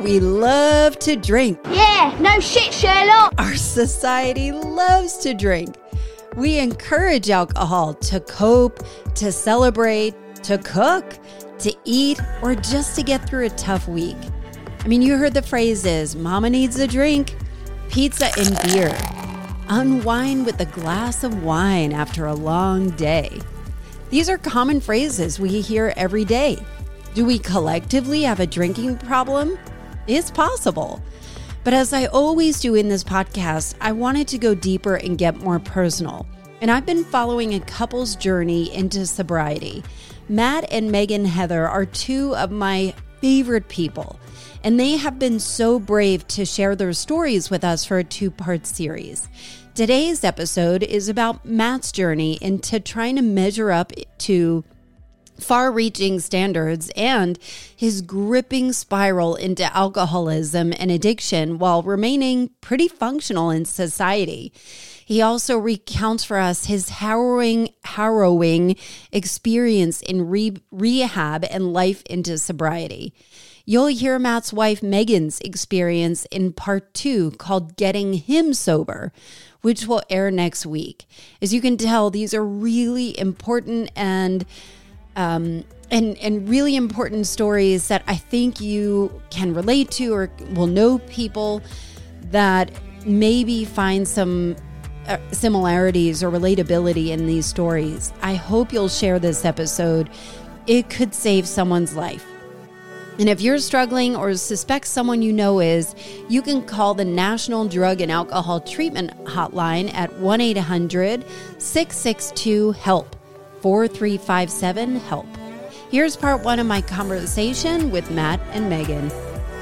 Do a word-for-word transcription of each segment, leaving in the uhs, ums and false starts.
we love to drink. Yeah, no shit, Sherlock. Our society loves to drink. We encourage alcohol to cope, to celebrate, to cook, to eat, or just to get through a tough week. I mean, you heard the phrases, mama needs a drink, pizza and beer. Unwind with a glass of wine after a long day. These are common phrases we hear every day. Do we collectively have a drinking problem? It's possible. But as I always do in this podcast, I wanted to go deeper and get more personal. And I've been following a couple's journey into sobriety. Matt and Megan Heather are two of my favorite people, and they have been so brave to share their stories with us for a two-part series. Today's episode is about Matt's journey into trying to measure up to far-reaching standards and his gripping spiral into alcoholism and addiction while remaining pretty functional in society. He also recounts for us his harrowing, harrowing experience in re- rehab and life into sobriety. You'll hear Matt's wife Megan's experience in part two called Getting Him Sober, which will air next week. As you can tell, these are really important and Um, and, and really important stories that I think you can relate to or will know people that maybe find some uh, similarities or relatability in these stories. I hope you'll share this episode. It could save someone's life. And if you're struggling or suspect someone you know is, you can call the National Drug and Alcohol Treatment Hotline at one eight hundred six six two HELP. four three five seven HELP. Here's part one of my conversation with Matt and Megan.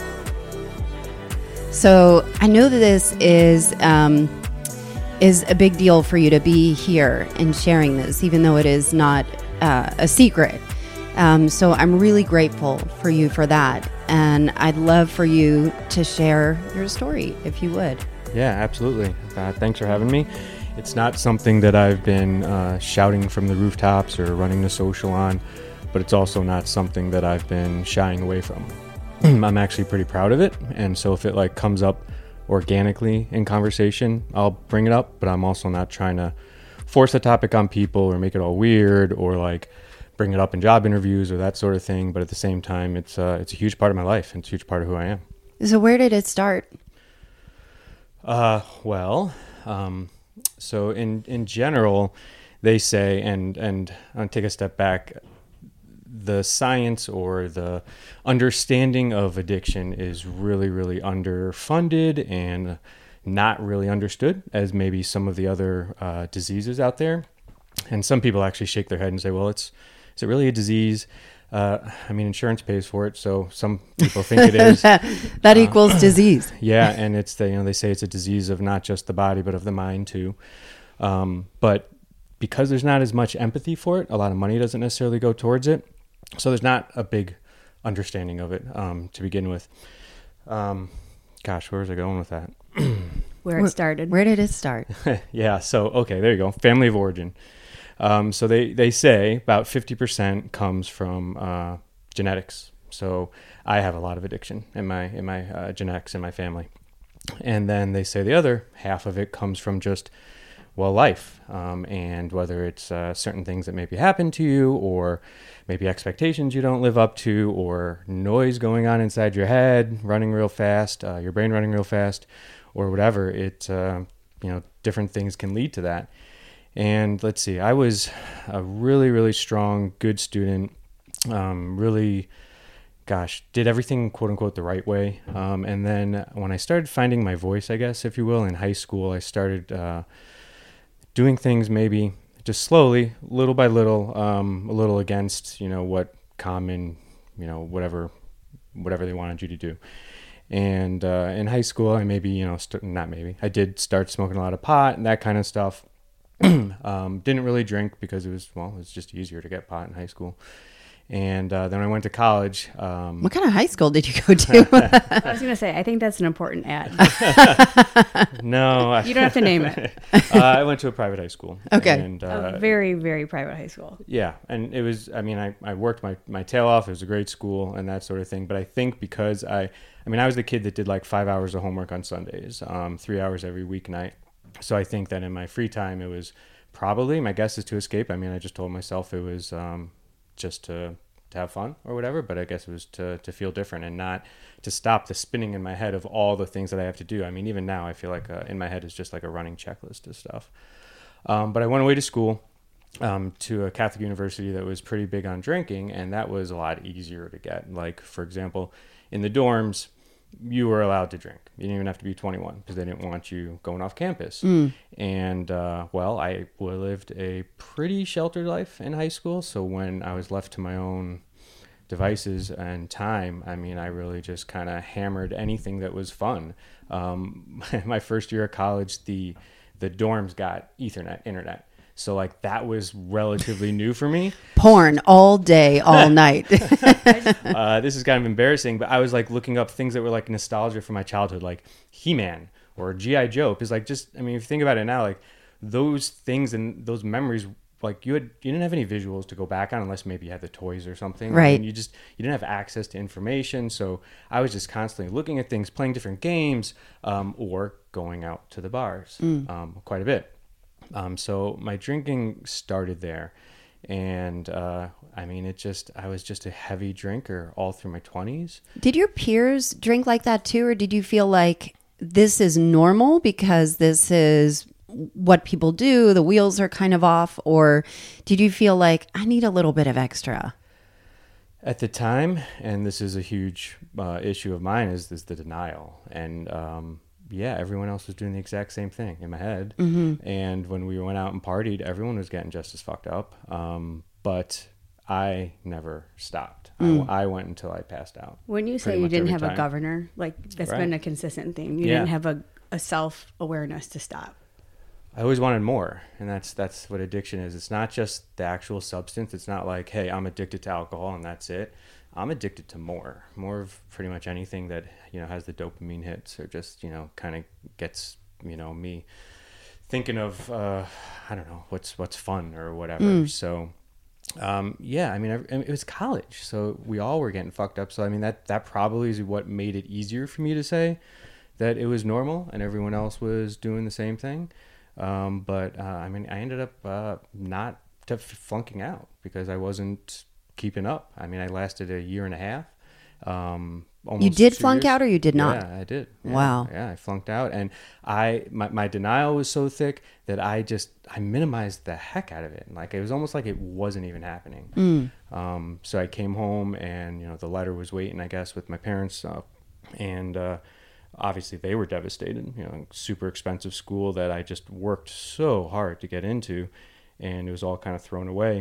So I know that this is um, is a big deal for you to be here and sharing this, even though it is not uh, a secret. Um, so I'm really grateful for you for that. And I'd love for you to share your story, if you would. Yeah, absolutely. Uh, thanks for having me. It's not something that I've been uh, shouting from the rooftops or running the social on, but it's also not something that I've been shying away from. I'm actually pretty proud of it, and so if it like comes up organically in conversation, I'll bring it up, but I'm also not trying to force the topic on people or make it all weird or like bring it up in job interviews or that sort of thing, but at the same time, it's, uh, it's a huge part of my life, and it's a huge part of who I am. So where did it start? Uh, well... Um, So in, in general, they say, and, and I'll take a step back, the science or the understanding of addiction is really, really underfunded and not really understood as maybe some of the other uh, diseases out there. And some people actually shake their head and say, well, it's is it really a disease? Uh, I mean, insurance pays for it, so some people think it is. that that uh, equals disease. Yeah, and it's the, you know, they say it's a disease of not just the body, but of the mind too. Um, but because there's not as much empathy for it, a lot of money doesn't necessarily go towards it. So there's not a big understanding of it um, to begin with. Um, gosh, where was I going with that? Where it started. Where did it start? Yeah, so, okay, there you go. Family of origin. Um, so they, they say about fifty percent comes from uh, genetics. So I have a lot of addiction in my in my uh, genetics in my family. And then they say the other half of it comes from just, well, life. Um, and whether it's uh, certain things that maybe happen to you or maybe expectations you don't live up to or noise going on inside your head, running real fast, uh, your brain running real fast or whatever, it, uh, you know, different things can lead to that. And let's see, I was a really, really strong, good student, um, really, gosh, did everything, quote unquote, the right way. Um, and then when I started finding my voice, I guess, if you will, in high school, I started uh, doing things maybe just slowly, little by little, um, a little against, you know, what common, you know, whatever, whatever they wanted you to do. And uh, in high school, I maybe, you know, st- not maybe, I did start smoking a lot of pot and that kind of stuff. um, didn't really drink because it was, well, it was just easier to get pot in high school. And uh, then I went to college. Um, What kind of high school did you go to? I was going to say, I think that's an important ad. no. I, You don't have to name it. uh, I went to a private high school. Okay. And, uh, A very, very private high school. yeah. And it was, I mean, I, I worked my, my tail off. It was a great school and that sort of thing. But I think because I, I mean, I was the kid that did like five hours of homework on Sundays, um, three hours every weeknight. So I think that in my free time, it was probably, my guess is to escape. I mean, I just told myself it was um, just to, to have fun or whatever, but I guess it was to, to feel different and not to stop the spinning in my head of all the things that I have to do. I mean, even now I feel like uh, in my head is just like a running checklist of stuff. Um, but I went away to school um, to a Catholic university that was pretty big on drinking, and that was a lot easier to get. Like, for example, in the dorms, you were allowed to drink. You didn't even have to be twenty-one because they didn't want you going off campus. Mm. And, uh, well, I lived a pretty sheltered life in high school. So when I was left to my own devices and time, I mean, I really just kind of hammered anything that was fun. Um, my first year of college, the the dorms got Ethernet internet. So, like, that was relatively new for me. Porn all day, all night. uh, this is kind of embarrassing, but I was, like, looking up things that were, like, nostalgia from my childhood, like He-Man or G I. Joe. Because, like, just, I mean, if you think about it now, like, those things and those memories, like, you had, you didn't have any visuals to go back on unless maybe you had the toys or something. Right. And you just, you didn't have access to information. So I was just constantly looking at things, playing different games, um, or going out to the bars mm. um, quite a bit. Um, so my drinking started there, and uh, I mean, it just, I was just a heavy drinker all through my twenties. Did your peers drink like that too, or did you feel like this is normal because this is what people do, the wheels are kind of off, or did you feel like I need a little bit of extra? At the time, and this is a huge uh, issue of mine, is, is the denial. And um yeah, everyone else was doing the exact same thing in my head. Mm-hmm. And when we went out and partied, everyone was getting just as fucked up. Um, but I never stopped. Mm. I, I went until I passed out. When you say you didn't have time. a governor, like that's right. been a consistent theme. You yeah. didn't have a, a self-awareness to stop. I always wanted more. And that's that's what addiction is. It's not just the actual substance. It's not like, hey, I'm addicted to alcohol and that's it. I'm addicted to more, more of pretty much anything that, you know, has the dopamine hits or just, you know, kind of gets, you know, me thinking of, uh, I don't know, what's, what's fun or whatever. Mm. So, um, yeah, I mean, I, it was college, so we all were getting fucked up. So, I mean, that, that probably is what made it easier for me to say that it was normal and everyone else was doing the same thing. Um, but, uh, I mean, I ended up, uh, not to flunking out because I wasn't keeping up. I mean, I lasted a year and a half. Um, almost you did flunk years. out, or you did not? Yeah, I did. Yeah, wow. Yeah, I flunked out, and I my, my denial was so thick that I just I minimized the heck out of it. Like it was almost like it wasn't even happening. Mm. Um, so I came home, and you know the letter was waiting, I guess, with my parents, uh, and uh, obviously they were devastated. You know, super expensive school that I just worked so hard to get into, and it was all kind of thrown away.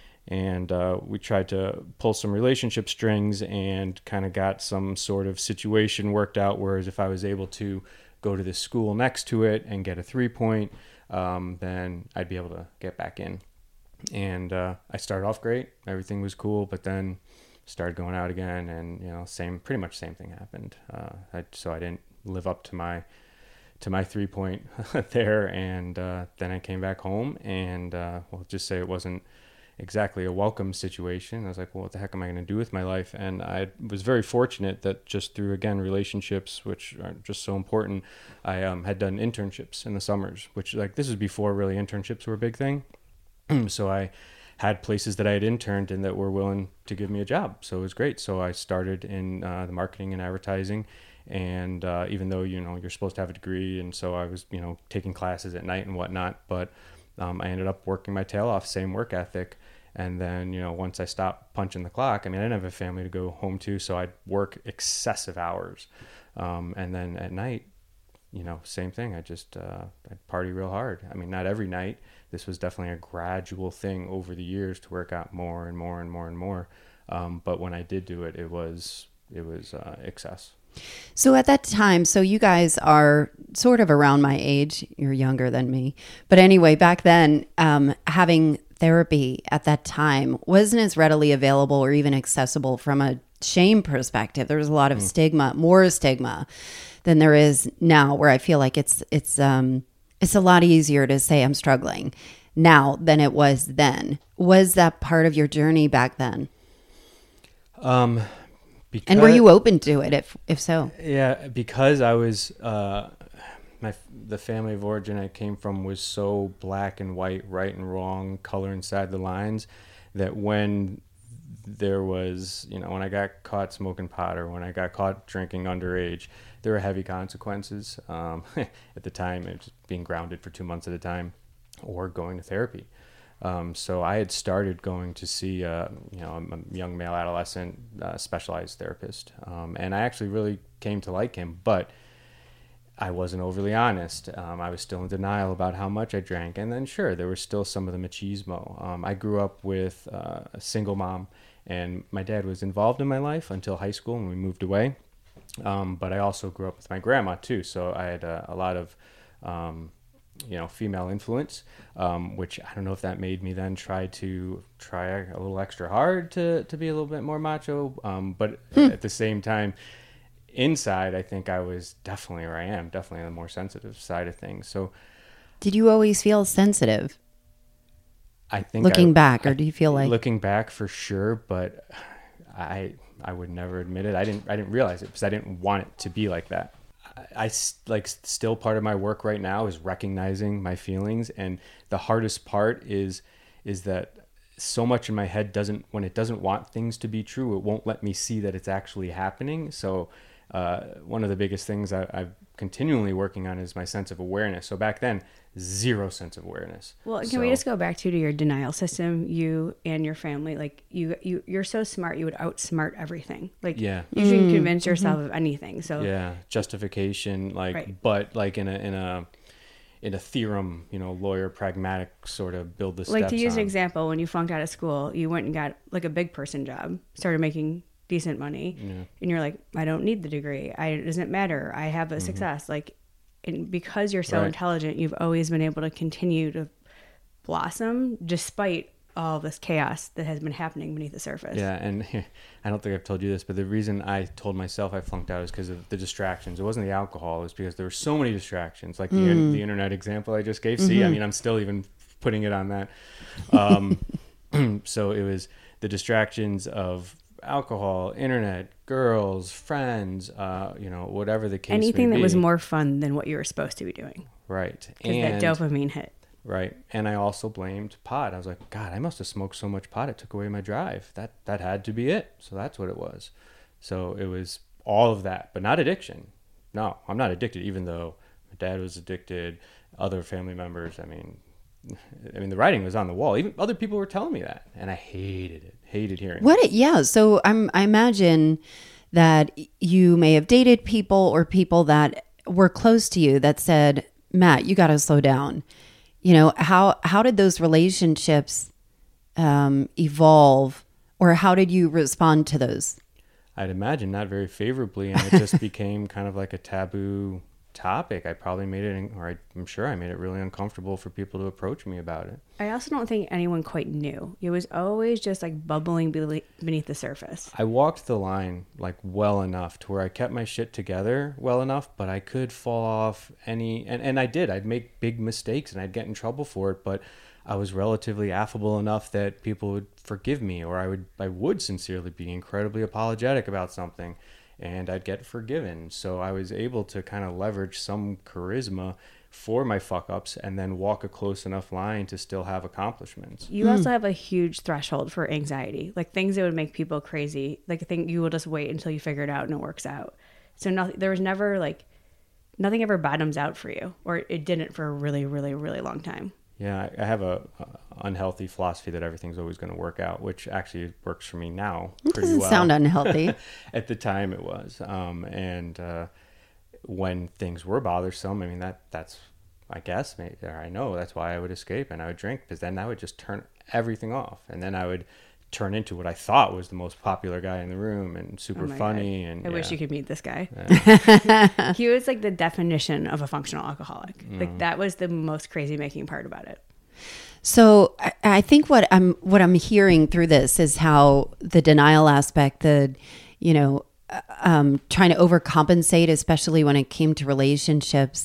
And uh, we tried to pull some relationship strings and kind of got some sort of situation worked out. Whereas if I was able to go to the school next to it and get a three point, um, then I'd be able to get back in. And uh, I started off great. Everything was cool, but then started going out again, and you know, same, pretty much same thing happened. Uh, I, so I didn't live up to my to my three point there, and uh, then I came back home, and uh, we'll just say it wasn't exactly a welcome situation. I was like, well, what the heck am I going to do with my life? And I was very fortunate that just through, again, relationships, which are just so important, I um, had done internships in the summers, which like this was before really internships were a big thing. So I had places that I had interned in that were willing to give me a job. So it was great. So I started in uh, the marketing and advertising. And uh, even though, you know, you're supposed to have a degree, and so I was, you know, taking classes at night and whatnot, but um, I ended up working my tail off, same work ethic. And then, you know, once I stopped punching the clock, I mean, I didn't have a family to go home to, so I'd work excessive hours. Um, and then at night, you know, same thing. I just, uh, I'd party real hard. I mean, not every night. This was definitely a gradual thing over the years to work out more and more and more and more. Um, but when I did do it, it was, it was uh, excess. So at that time, so you guys are sort of around my age. You're younger than me. But anyway, back then, um, having therapy at that time wasn't as readily available or even accessible from a shame perspective. There was a lot of mm. stigma, more stigma than there is now, where I feel like it's it's um it's a lot easier to say I'm struggling now than it was then. Was that part of your journey back then? Um, because, and were you open to it? If if so, yeah, because I was uh, my the family of origin I came from was so black and white, right and wrong, color inside the lines, that when there was, you know, when I got caught smoking pot or when I got caught drinking underage, there were heavy consequences. Um, at the time, it was being grounded for two months at a time or going to therapy. Um, so I had started going to see, uh, you know, a young male adolescent uh, specialized therapist. Um, and I actually really came to like him, but I wasn't overly honest. Um, I was still in denial about how much I drank. And then sure, there was still some of the machismo. Um, I grew up with uh, a single mom, and my dad was involved in my life until high school when we moved away. Um, but I also grew up with my grandma too. So I had uh, a lot of, um, you know, female influence, um, which I don't know if that made me then try to try a little extra hard to, to be a little bit more macho. Um, but hmm. at the same time, inside, I think I was definitely, or I am definitely on the more sensitive side of things. So did you always feel sensitive? I think looking I, back, I, or do you feel like looking back for sure, but I, I would never admit it. I didn't, I didn't realize it because I didn't want it to be like that. I, I like still part of my work right now is recognizing my feelings. And the hardest part is, is that so much in my head doesn't, when it doesn't want things to be true, it won't let me see that it's actually happening. So uh, one of the biggest things I, I'm continually working on is my sense of awareness. So back then, zero sense of awareness. Well, can so, we just go back to, to your denial system, you and your family? Like you, you, you're so smart, you would outsmart everything. Like yeah. you shouldn't mm, convince yourself mm-hmm. of anything. So yeah, justification, like, right. but like in a, in a, in a theorem, you know, lawyer, pragmatic sort of build the steps like to use on. an example, when you flunked out of school, you went and got like a big person job, started making decent money, yeah. and you're like, I don't need the degree. I, it doesn't matter. I have a mm-hmm. success. Like, and because you're so right. intelligent, you've always been able to continue to blossom despite all this chaos that has been happening beneath the surface. Yeah, and I don't think I've told you this, but the reason I told myself I flunked out is because of the distractions. It wasn't the alcohol. It was because there were so many distractions, like mm. the, the internet example I just gave. Mm-hmm. See, I mean, I'm still even putting it on that. Um, so it was the distractions of alcohol, internet, girls, friends, uh, you know, whatever the case Anything may that be. was more fun than what you were supposed to be doing. Right. Because that dopamine hit. Right. And I also blamed pot. I was like, God, I must have smoked so much pot it took away my drive. That that had to be it. So that's what it was. So it was all of that, but not addiction. No, I'm not addicted, even though my dad was addicted, other family members. I mean, I mean, the writing was on the wall. Even other people were telling me that, and I hated it. Hated hearing what it. It, yeah. So I'm, I imagine that you may have dated people or people that were close to you that said, Matt, you got to slow down. You know, how, how did those relationships um, evolve, or how did you respond to those? I'd imagine not very favorably, and it just became kind of like a taboo topic. I probably made it, or I, I'm sure I made it really uncomfortable for people to approach me about it. I also don't think anyone quite knew. It was always just like bubbling beneath the surface. I walked the line like well enough to where I kept my shit together well enough, but I could fall off any, and, and I did. I'd make big mistakes and I'd get in trouble for it, but I was relatively affable enough that people would forgive me, or I would I would sincerely be incredibly apologetic about something, and I'd get forgiven. So I was able to kind of leverage some charisma for my fuck ups and then walk a close enough line to still have accomplishments. You mm. also have a huge threshold for anxiety, like things that would make people crazy. Like I think you will just wait until you figure it out and it works out. So nothing, there was never like, nothing ever bottoms out for you, or it didn't for a really, really, really long time. Yeah, I have a, a unhealthy philosophy that everything's always going to work out, which actually works for me now it pretty doesn't well. Sound unhealthy. At the time it was. Um, and uh, when things were bothersome, I mean, that that's, I guess, maybe, or I know that's why I would escape and I would drink, because then I would just turn everything off. And then I would turn into what I thought was the most popular guy in the room and super oh funny. God. And I yeah. wish you could meet this guy. Yeah. He was like the definition of a functional alcoholic. Mm. Like that was the most crazy making part about it. So I, I think what I'm what I'm hearing through this is how the denial aspect, the you know, um, trying to overcompensate, especially when it came to relationships,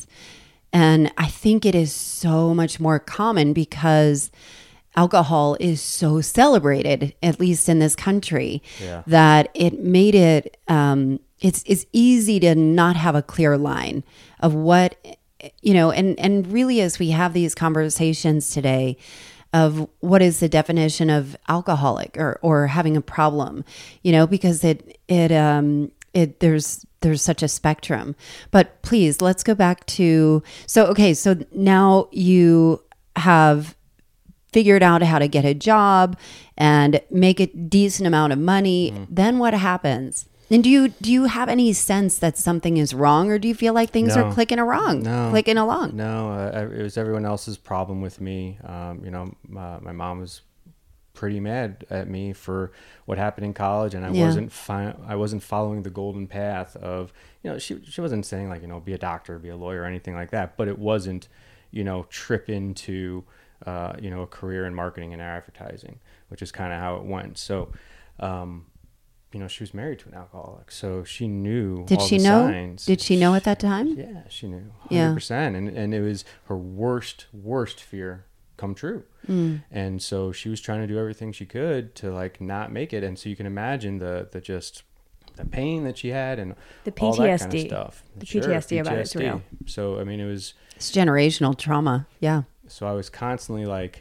and I think it is so much more common because alcohol is so celebrated, at least in this country, Yeah. that it made it. Um, it's it's easy to not have a clear line of what. You know, and, and really as we have these conversations today of what is the definition of alcoholic or, or having a problem, you know, because it, it, um, it, there's, there's such a spectrum, but please, let's go back to, so, okay. So now you have figured out how to get a job and make a decent amount of money. Mm. Then what happens? And do you do you have any sense that something is wrong, or do you feel like things No. are clicking along, No. clicking along? No, uh, it was everyone else's problem with me. Um, you know, my, my mom was pretty mad at me for what happened in college, and I Yeah. wasn't fi- I wasn't following the golden path of, you know, she she wasn't saying like, you know, be a doctor, be a lawyer, or anything like that, but it wasn't, you know, trip into uh, you know, a career in marketing and advertising, which is kind of how it went. So. Um, You know, she was married to an alcoholic, so she knew Did all she the know? signs. Did she know at that time? Yeah, she knew, one Yeah. hundred percent. And and it was her worst, worst fear come true. Mm. And so she was trying to do everything she could to like not make it. And so you can imagine the the just the pain that she had and The all that kind P T S D. of stuff. The Sure, P T S D about it's P T S D. real. So I mean, it was. It's generational trauma. Yeah. So I was constantly like,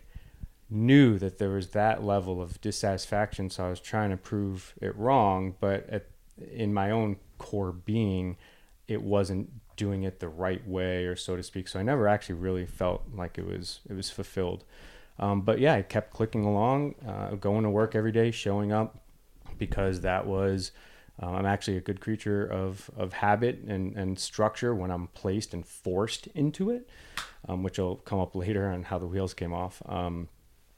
knew that there was that level of dissatisfaction, so I was trying to prove it wrong, but at, in my own core being, it wasn't doing it the right way, or so to speak. So I never actually really felt like it was it was fulfilled. Um, but yeah, I kept clicking along, uh, going to work every day, showing up, because that was um, I'm actually a good creature of of habit and and structure when I'm placed and forced into it, um, which will come up later on how the wheels came off. Um,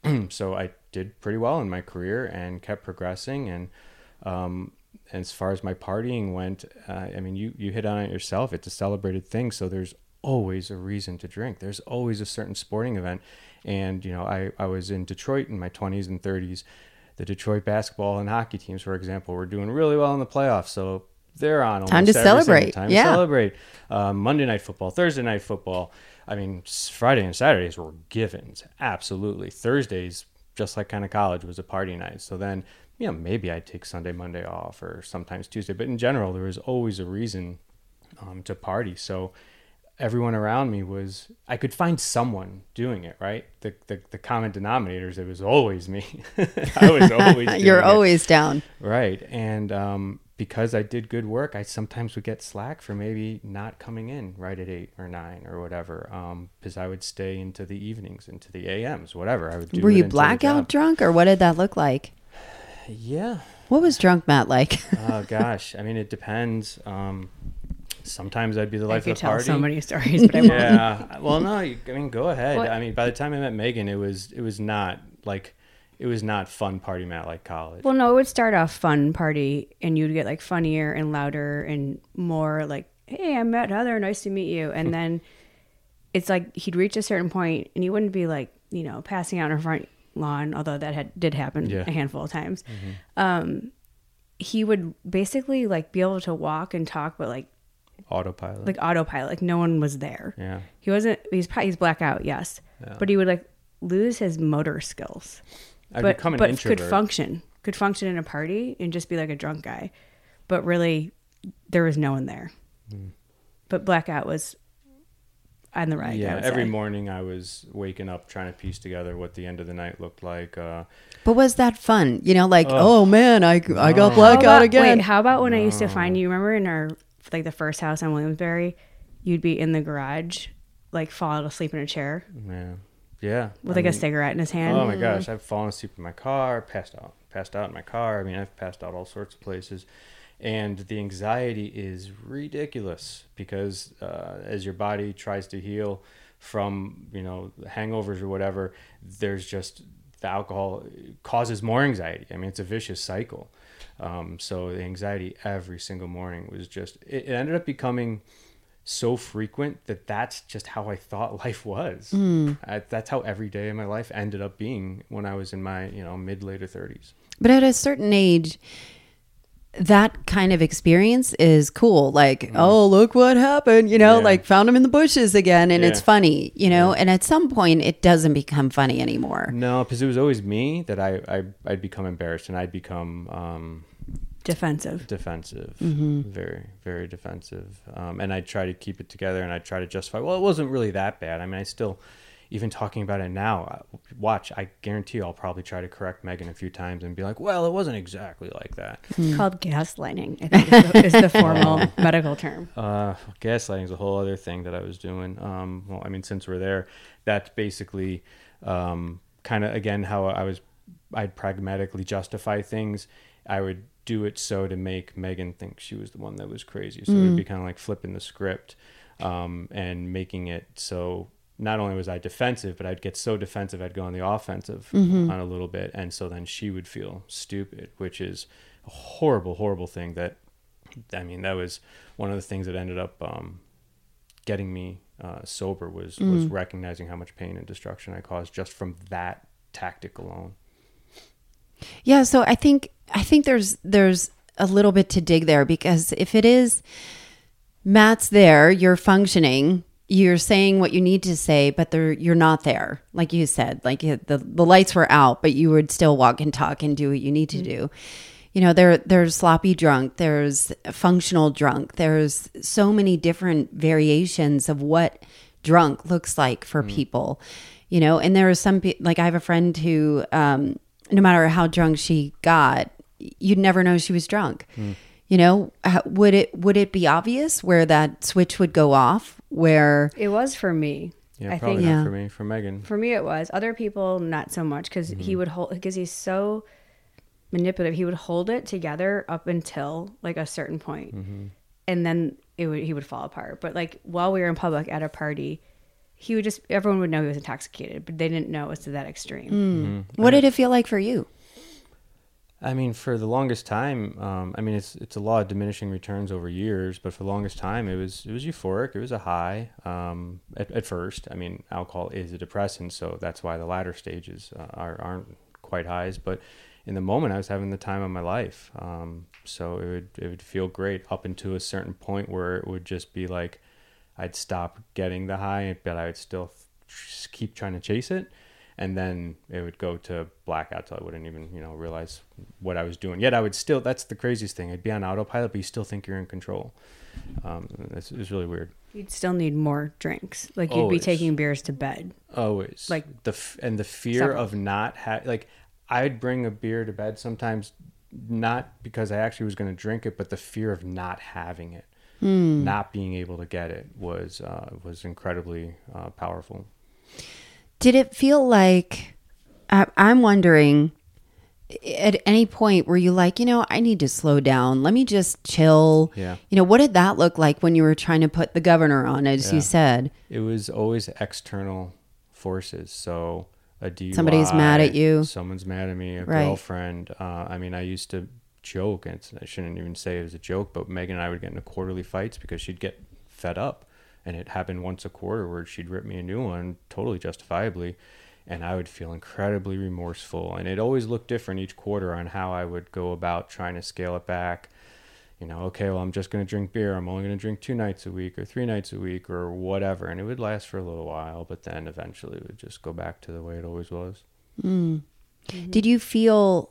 So I did pretty well in my career and kept progressing. And um, as far as my partying went, uh, I mean, you, you hit on it yourself. It's a celebrated thing. So there's always a reason to drink. There's always a certain sporting event. And, you know, I, I was in Detroit in my twenties and thirties. The Detroit basketball and hockey teams, for example, were doing really well in the playoffs. So they're on. Time to every celebrate. single Time Yeah. to celebrate. Um, Monday night football, Thursday night football. I mean, Friday and Saturdays were givens. Absolutely. Thursdays, just like kind of college, was a party night. So then, you know, maybe I'd take Sunday, Monday off, or sometimes Tuesday. But in general, there was always a reason um, to party. So everyone around me was, I could find someone doing it, right? The the, the common denominators, it was always me. I was always doing You're it. always down. Right. And um, because I did good work, I sometimes would get slack for maybe not coming in right at eight or nine or whatever, um, because I would stay into the evenings, into the A Ms, whatever. I would do Were it you until the blackout job. drunk, or what did that look like? Yeah. What was drunk Matt like? Oh, gosh. I mean, it depends. Um, sometimes I'd be the I life could of the tell party. so many stories, but I won't. Yeah. Well, no, you, I mean, go ahead. What? I mean, by the time I met Megan, it was, it was not like, it was not fun party Matt like college. Well, no, it would start off fun party, and you'd get like funnier and louder and more like, "Hey, I'm Matt Heather. Nice to meet you." And then it's like he'd reach a certain point, and he wouldn't be like, you know, passing out in our front lawn, although that had did happen Yeah. a handful of times. Mm-hmm. Um, he would basically like be able to walk and talk, but like Autopilot. like autopilot, like no one was there. yeah. He wasn't. He's probably he's blackout, yes, Yeah. but he would like lose his motor skills. I'd but become an but introvert. could function could function in a party and just be like a drunk guy, but really there was no one there. Mm. But blackout was on the right. I Yeah, would every say. morning I was waking up trying to piece together what the end of the night looked like. Uh, But was that fun? You know, like, Oh. oh, man, I, I got No. How blackout about, again. Wait, how about when I used to find you? Remember in our like the first house on Williamsbury, you'd be in the garage, like falling asleep in a chair yeah, yeah. with I like a mean, cigarette in his hand. Oh my gosh, I've fallen asleep in my car, passed out, passed out in my car. I mean, I've passed out all sorts of places, and the anxiety is ridiculous because uh, as your body tries to heal from, you know, hangovers or whatever, there's just the alcohol causes more anxiety. I mean, it's a vicious cycle. Um, so the anxiety every single morning was just, it, it ended up becoming so frequent that that's just how I thought life was. Mm. I, that's how every day of my life ended up being when I was in my, you know, mid later thirties. But at a certain age, that kind of experience is cool. Like, mm. oh, look what happened, you know, yeah. like found him in the bushes again. And yeah. it's funny, you know, yeah. and at some point it doesn't become funny anymore. No, because it was always me that I, I, I'd become embarrassed and I'd become... Um, defensive. Defensive. Mm-hmm. Very, very defensive. Um, and I'd try to keep it together and I'd try to justify, well, it wasn't really that bad. I mean, I still... Even talking about it now, watch, I guarantee you I'll probably try to correct Megan a few times and be like, well, it wasn't exactly like that. It's called gaslighting, I think is the, is the formal medical term. Uh, gaslighting is a whole other thing that I was doing. Um, well, I mean, since we're there, that's basically um, kind of, again, how I was, I'd pragmatically justify things. I would do it so to make Megan think she was the one that was crazy. So mm. it would be kind of like flipping the script um, and making it so... Not only was I defensive, but I'd get so defensive, I'd go on the offensive mm-hmm. on a little bit. And so then she would feel stupid, which is a horrible, horrible thing that, I mean, that was one of the things that ended up um, getting me uh, sober was, mm. was recognizing how much pain and destruction I caused just from that tactic alone. Yeah. So I think, I think there's, there's a little bit to dig there, because if it is Matt's there, you're functioning, you're saying what you need to say, but they're, you're not there. Like you said, like the, the lights were out, but you would still walk and talk and do what you need to mm-hmm. do. You know, there, there's sloppy drunk, there's functional drunk. There's so many different variations of what drunk looks like for mm-hmm. people, you know, and there are some people, like I have a friend who, um, no matter how drunk she got, you'd never know she was drunk. Mm. You know, would it would it be obvious where that switch would go off? Where it was for me. Yeah, I probably think, not yeah. for me. For Megan, for me it was. Other people, not so much, because mm-hmm. he would hold because he's so manipulative. He would hold it together up until like a certain point, mm-hmm. and then it would he would fall apart. But like while we were in public at a party, he would just everyone would know he was intoxicated, but they didn't know it was to that extreme. Mm. Mm-hmm. What did it feel like for you? I mean, for the longest time, um, I mean, it's it's a law of diminishing returns over years, but for the longest time, it was it was euphoric. It was a high um, at, at first. I mean, alcohol is a depressant, so that's why the latter stages uh, are, aren't quite highs. But in the moment, I was having the time of my life. Um, so it would it would feel great up until a certain point where it would just be like I'd stop getting the high, but I would still f- keep trying to chase it. And then it would go to blackout till I wouldn't even, you know, realize what I was doing. Yet I would still, that's the craziest thing. I'd be on autopilot, but you still think you're in control. Um, it's, it's really weird. You'd still need more drinks. Like you'd Always. be taking beers to bed. Always. Like the f- And the fear several. of not having, like I'd bring a beer to bed sometimes, not because I actually was going to drink it, but the fear of not having it, mm. not being able to get it was, uh, was incredibly uh, powerful. Did it feel like, I, I'm wondering, at any point were you like, you know, I need to slow down. Let me just chill. Yeah. You know, what did that look like when you were trying to put the governor on, as yeah. you said? It was always external forces. So a D U I. Somebody's mad at you. Someone's mad at me, a right. girlfriend. Uh, I mean, I used to joke, and it's, I shouldn't even say it was a joke, but Megan and I would get into quarterly fights because she'd get fed up. And it happened once a quarter where she'd rip me a new one, totally justifiably. And I would feel incredibly remorseful. And it always looked different each quarter on how I would go about trying to scale it back. You know, okay, well, I'm just going to drink beer. I'm only going to drink two nights a week or three nights a week or whatever. And it would last for a little while, but then eventually it would just go back to the way it always was. Mm. Mm-hmm. Did you feel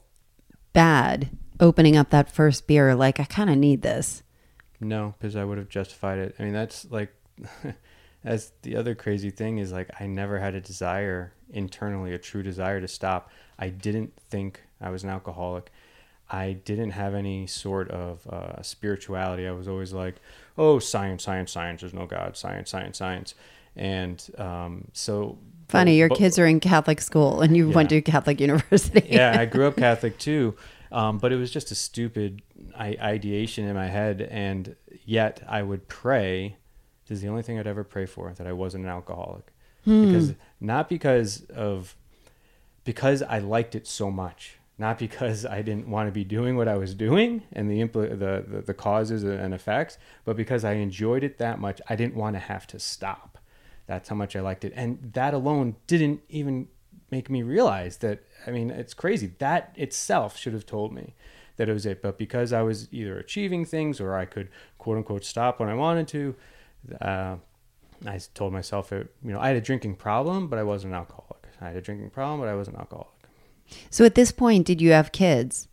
bad opening up that first beer? Like, I kind of need this. No, because I would have justified it. I mean, that's like... That's the other crazy thing is like I never had a desire internally, a true desire to stop. I didn't think I was an alcoholic. I didn't have any sort of uh, spirituality. I was always like, oh, science, science, science. There's no God. Science, science, science. And um, so... Funny, but, your but, kids are in Catholic school and you yeah. went to Catholic university. Yeah, I grew up Catholic too. Um, but it was just a stupid I- ideation in my head. And yet I would pray... This is the only thing I'd ever pray for, that I wasn't an alcoholic. Hmm. Because not because of, because I liked it so much. not because I didn't want to be doing what I was doing and the, impl- the, the, the causes and effects, but because I enjoyed it that much, I didn't want to have to stop. That's how much I liked it. And that alone didn't even make me realize that, I mean, it's crazy. That itself should have told me that it was it. But because I was either achieving things or I could, quote unquote, stop when I wanted to, uh, I told myself, it, you know, I had a drinking problem, but I wasn't an alcoholic. I had a drinking problem, but I wasn't an alcoholic. So at this point, did you have kids?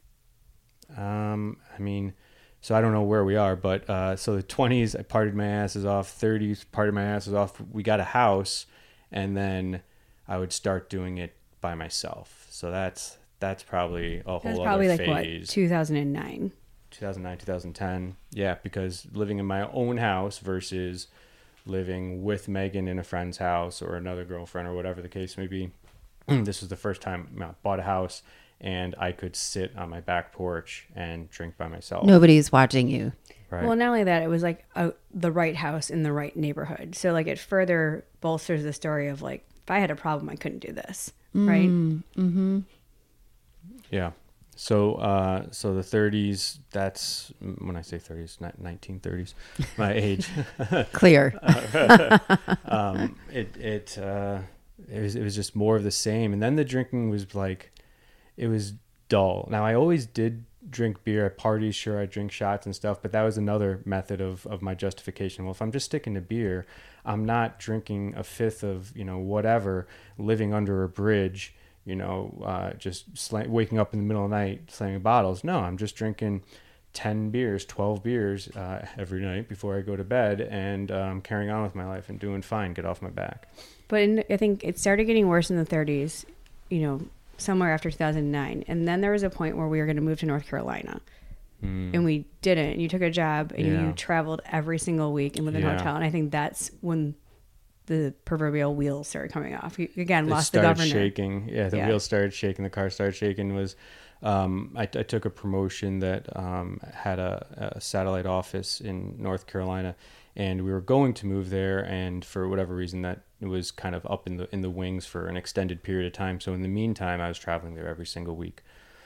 Um, I mean, so I don't know where we are, but uh, so the twenties, I partied my asses off. thirties, partied my asses off. We got a house, and then I would start doing it by myself. So that's that's probably a whole That's other probably like phase. what, two thousand nine. two thousand nine, two thousand ten. Yeah, because living in my own house versus living with Megan in a friend's house or another girlfriend or whatever the case may be. This was the first time I bought a house and I could sit on my back porch and drink by myself. Nobody's watching you. Right. Well, not only that, it was like a, the right house in the right neighborhood. So like it further bolsters the story of like, if I had a problem, I couldn't do this. Right. Mm-hmm. Yeah. So, uh, so the thirties, that's when I say thirties, not nineteen thirties, my age. Clear. um, it, it, uh, it was, it was just more of the same. And then the drinking was like, it was dull. Now I always did drink beer at parties. Sure. I drink shots and stuff, but that was another method of, of my justification. Well, if I'm just sticking to beer, I'm not drinking a fifth of, you know, whatever, living under a bridge, you know, uh, just slam, waking up in the middle of the night, slamming bottles. No, I'm just drinking ten beers, twelve beers uh, every night before I go to bed and um, carrying on with my life and doing fine, get off my back. But in, I think it started getting worse in the thirties, you know, somewhere after two thousand nine. And then there was a point where we were going to move to North Carolina. Mm. And we didn't. And you took a job and yeah. you traveled every single week and lived in a yeah. hotel. And I think that's when the proverbial wheels started coming off. You, again, it lost the started governor. shaking. Yeah, the yeah. wheels started shaking. The car started shaking. Was um, I, I took a promotion that um, had a, a satellite office in North Carolina, and we were going to move there. And for whatever reason, that it was kind of up in the in the wings for an extended period of time. So in the meantime, I was traveling there every single week.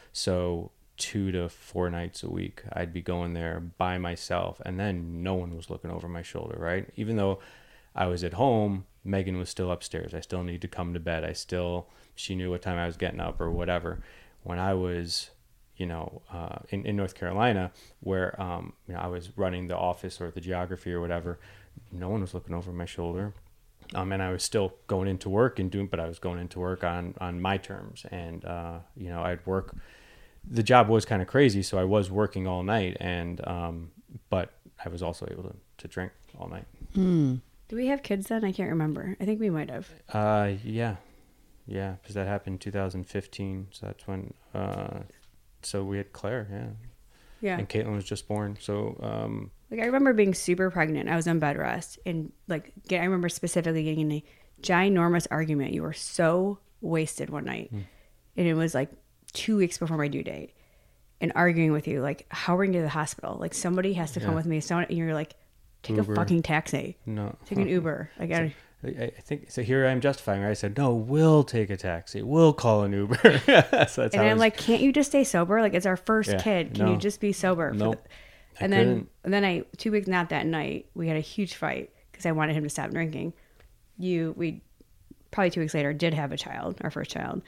So two to four nights a week, I'd be going there by myself, and then no one was looking over my shoulder, right? Even though I was at home, Megan was still upstairs. I still needed to come to bed. I still, she knew what time I was getting up or whatever. When I was, you know, uh, in, in North Carolina, where, um, you know, I was running the office or the geography or whatever, no one was looking over my shoulder. Um, and I was still going into work and doing, but I was going into work on, on my terms. And, uh, you know, I'd work, the job was kind of crazy. So I was working all night and, um, but I was also able to, to drink all night. Mm. Do we have kids then? I can't remember. I think we might have. Uh, yeah. Yeah. Cause that happened in two thousand fifteen. So that's when, uh, so we had Claire. Yeah. Yeah. And Caitlin was just born. So, um, like I remember being super pregnant. I was on bed rest and like, get, I remember specifically getting in a ginormous argument. You were so wasted one night mm. and it was like two weeks before my due date and arguing with you. Like, how are we going to the hospital? Like somebody has to come yeah. with me. Someone, and you're like, take Uber. a fucking taxi. No. Take an Uber. Like, so, I, I think so. Here I'm justifying. Right? I said, "No, we'll take a taxi. We'll call an Uber." So that's and how I'm was, like, "Can't you just stay sober? Like, it's our first yeah, kid. Can no, you just be sober?" Nope, for the, and I then, couldn't. and then I two weeks not that night we had a huge fight because I wanted him to stop drinking. You, we probably two weeks later did have a child, our first child,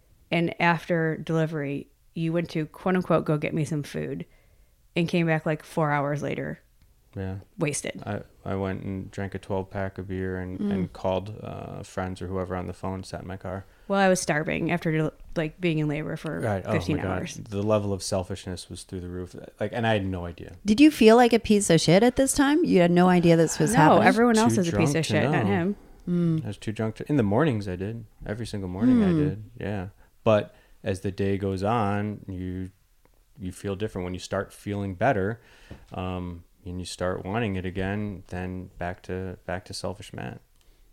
and after delivery, you went to quote unquote go get me some food, and came back like four hours later. Yeah, wasted. I, I went and drank a twelve pack of beer and, mm. and called uh, friends or whoever on the phone, sat in my car. Well, I was starving after like being in labor for right. fifteen oh my hours. God. The level of selfishness was through the roof. Like, and I had no idea. Did you feel like a piece of shit at this time? You had no idea this was no, happening? No, everyone else too is a piece of shit, know. not him. Mm. I was too drunk to. In the mornings, I did. Every single morning, mm. I did. Yeah, but as the day goes on, you you feel different. When you start feeling better, um, and you start wanting it again, then back to back to selfish Matt.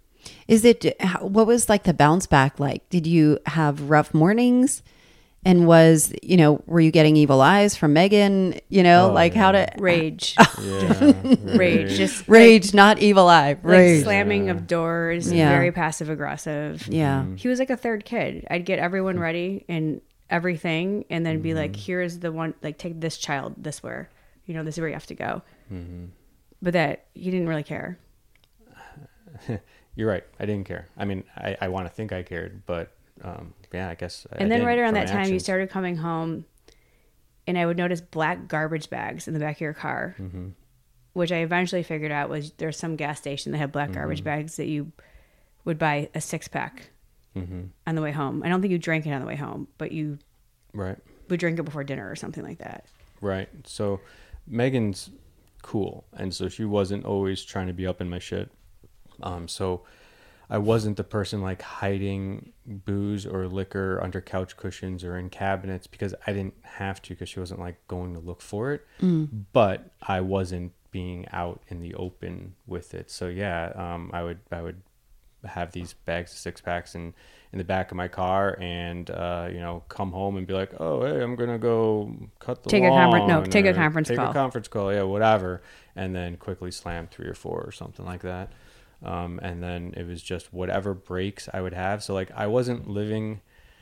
Is it, what was like the bounce back like? Did you have rough mornings? And was, you know, were you getting evil eyes from Megan? You know, oh, like yeah. how to rage, yeah, rage, just rage, like, not evil eye, rage, like slamming yeah. of doors, yeah. very passive aggressive. Yeah, mm-hmm. He was like a third kid. I'd get everyone ready, and everything and then be Mm-hmm. like, here's the one, like take this child this where, you know, this is where you have to go. Mm-hmm. But that he didn't really care. You're right. I didn't care. I mean, I, I want to think I cared, but um, yeah, I guess. I, And I then did right around from that my time, you actions. started coming home, and I would notice black garbage bags in the back of your car, Mm-hmm. which I eventually figured out was there's some gas station that had black garbage Mm-hmm. bags that you would buy a six pack Mm-hmm. on the way home. I don't think you drank it on the way home, but you Right. would drink it before dinner or something like that. Right. So Megan's cool, and so she wasn't always trying to be up in my shit. Um, so I wasn't the person like hiding booze or liquor under couch cushions or in cabinets because I didn't have to because she wasn't like going to look for it. Mm. But I wasn't being out in the open with it. So yeah, um, I would I would have these bags of six packs in in the back of my car and uh, you know come home and be like, oh hey, I'm gonna go cut the Take a lawn. confer- no, take a or conference take call. a conference call, yeah, whatever, and then quickly slam three or four or something like that. Um, and then it was just whatever breaks I would have. So like I wasn't living,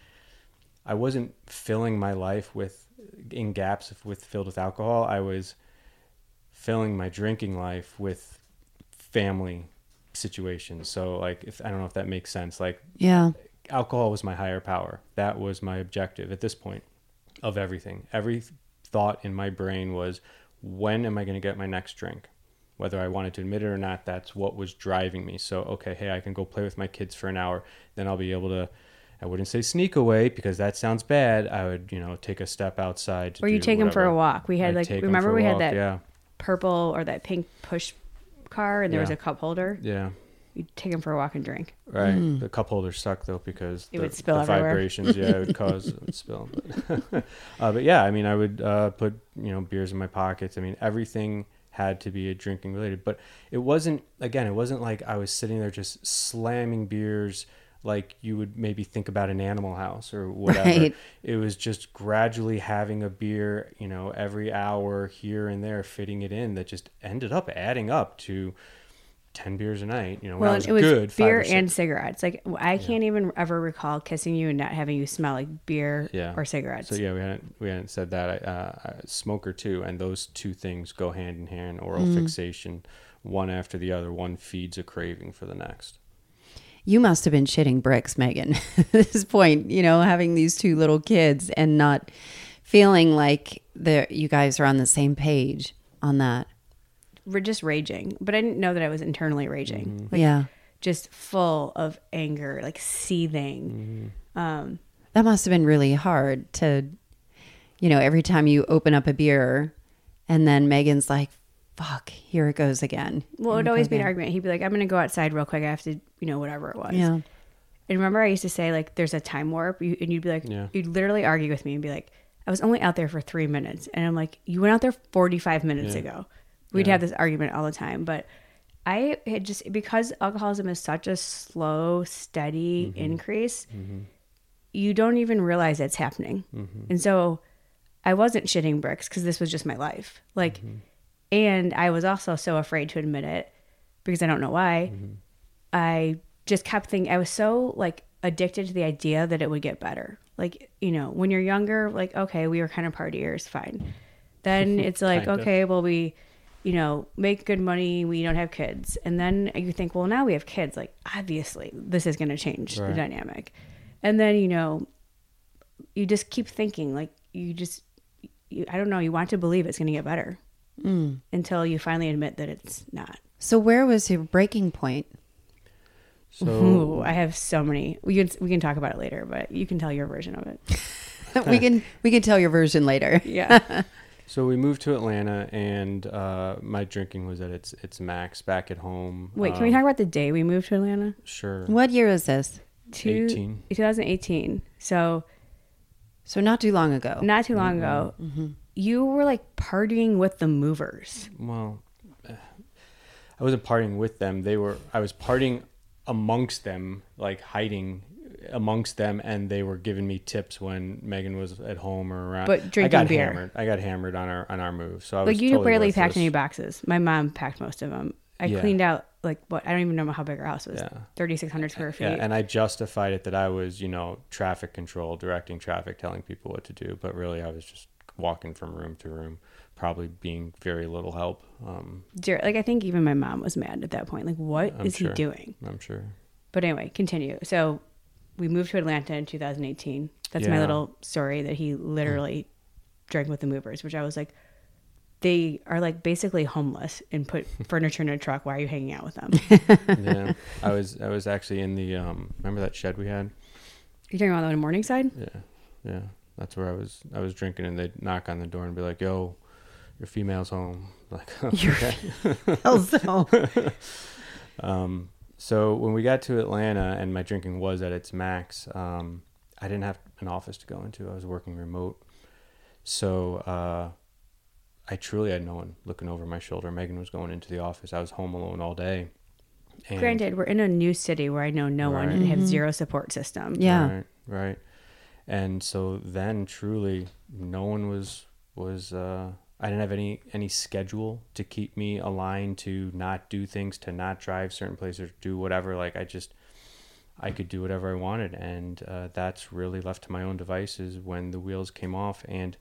I wasn't filling my life with in gaps with filled with alcohol. I was filling my drinking life with family situations. So like if I don't know if that makes sense. Like Yeah. alcohol was my higher power. That was my objective at this point of everything. Every thought in my brain was, when am I going to get my next drink? Whether I wanted to admit it or not, that's what was driving me. So, okay, hey, I can go play with my kids for an hour. Then I'll be able to, I wouldn't say sneak away because that sounds bad. I would, you know, take a step outside. To Or you do take him for whatever. a walk. We had I'd like, take 'em remember for a we had walk, that Yeah, purple or that pink push car and there was Yeah. a cup holder. yeah. You'd take him for a walk and drink. Right. Mm. The cup holders suck though because It the, would spill the everywhere. vibrations, yeah, it would cause it would spill. But, uh, but yeah, I mean, I would uh, put you know beers in my pockets. I mean, everything had to be a drinking related. But it wasn't. Again, it wasn't like I was sitting there just slamming beers like you would maybe think about an Animal House or whatever. Right. It was just gradually having a beer, you know, every hour here and there, fitting it in. That just ended up adding up to ten beers a night. You know, when Well, I was it was good, five beer or and six. cigarettes. Like I can't even ever recall kissing you and not having you smell like beer Yeah. or cigarettes. So yeah, we hadn't we hadn't said that. I, uh, I smoker too, and those two things go hand in hand. Oral Mm. fixation, one after the other. One feeds a craving for the next. You must have been shitting bricks, Megan, at this point, you know, having these two little kids and not feeling like the you guys are on the same page on that. We're just raging, but I didn't know that I was internally raging. Like, Yeah. just full of anger, like seething. Um, That must have been really hard to, you know, every time you open up a beer and then Megan's like, fuck, here it goes again. well, it would always be an argument. He'd be like, I'm going to go outside real quick. I have to, you know, whatever it was. Yeah. And remember I used to say, like, there's a time warp. You, and you'd be like, Yeah. you'd literally argue with me and be like, I was only out there for three minutes. And I'm like, you went out there forty-five minutes Yeah. ago. We'd Yeah. have this argument all the time. But I had just, because alcoholism is such a slow, steady Mm-hmm. increase, you don't even realize it's happening. And so I wasn't shitting bricks because this was just my life. Like, and I was also so afraid to admit it because I don't know why. I just kept thinking, I was so like addicted to the idea that it would get better. Like, you know, when you're younger, like, okay, we were kind of partiers, fine. Then it's like, Kind of. okay, well, we, you know, make good money, we don't have kids. And then you think, well, now we have kids. Like, obviously, this is going to change the Right. dynamic. And then, you know, you just keep thinking, like, you just, you, I don't know, you want to believe it's going to get better Mm. until you finally admit that it's not. So where was your breaking point? So Ooh, I have so many. We can we can talk about it later, but you can tell your version of it. we can we can tell your version later. Yeah. so we moved to Atlanta, and uh, my drinking was at its its max back at home. Wait, can we Um, talk about the day we moved to Atlanta? Sure. What year is this? Two, eighteen. twenty eighteen. So So not too long ago. not too long ago, you were like partying with the movers. Well, uh, I wasn't partying with them. They were. I was partying amongst them, like hiding amongst them, and they were giving me tips when Megan was at home or around. But drinking I got beer. hammered. I got hammered on our on our move. So I was Like you totally barely worthless. packed any boxes. My mom packed most of them. I Yeah. cleaned out like what I don't even know how big our house was. Yeah. thirty-six hundred square feet. Yeah, and I justified it that I was, you know, traffic control, directing traffic, telling people what to do. But really, I was just walking from room to room, probably being very little help. Um, Dear- like I think even my mom was mad at that point. Like, what I'm is sure. he doing? I'm sure. But anyway, continue. So we moved to Atlanta in two thousand eighteen. That's my Yeah. little story that he literally drank with the movers, which I was like, they are like basically homeless and put furniture in a truck. Why are you hanging out with them? Yeah, I was I was actually in the um, remember that shed we had? You're talking about the Morningside? Yeah, yeah. That's where I was. I was drinking, and they'd knock on the door and be like, "Yo, your female's home." Like, okay. Also, Um, so when we got to Atlanta and my drinking was at its max, um, I didn't have an office to go into. I was working remote. So uh, I truly had no one looking over my shoulder. Megan was going into the office. I was home alone all day. And Granted, we're in a new city where I know no one Right. and have zero support system. yeah. Right, right. And so then truly no one was, was, uh, I didn't have any, any schedule to keep me aligned to not do things, to not drive certain places, do whatever. Like I just, I could do whatever I wanted. And, uh, that's really left to my own devices when the wheels came off. And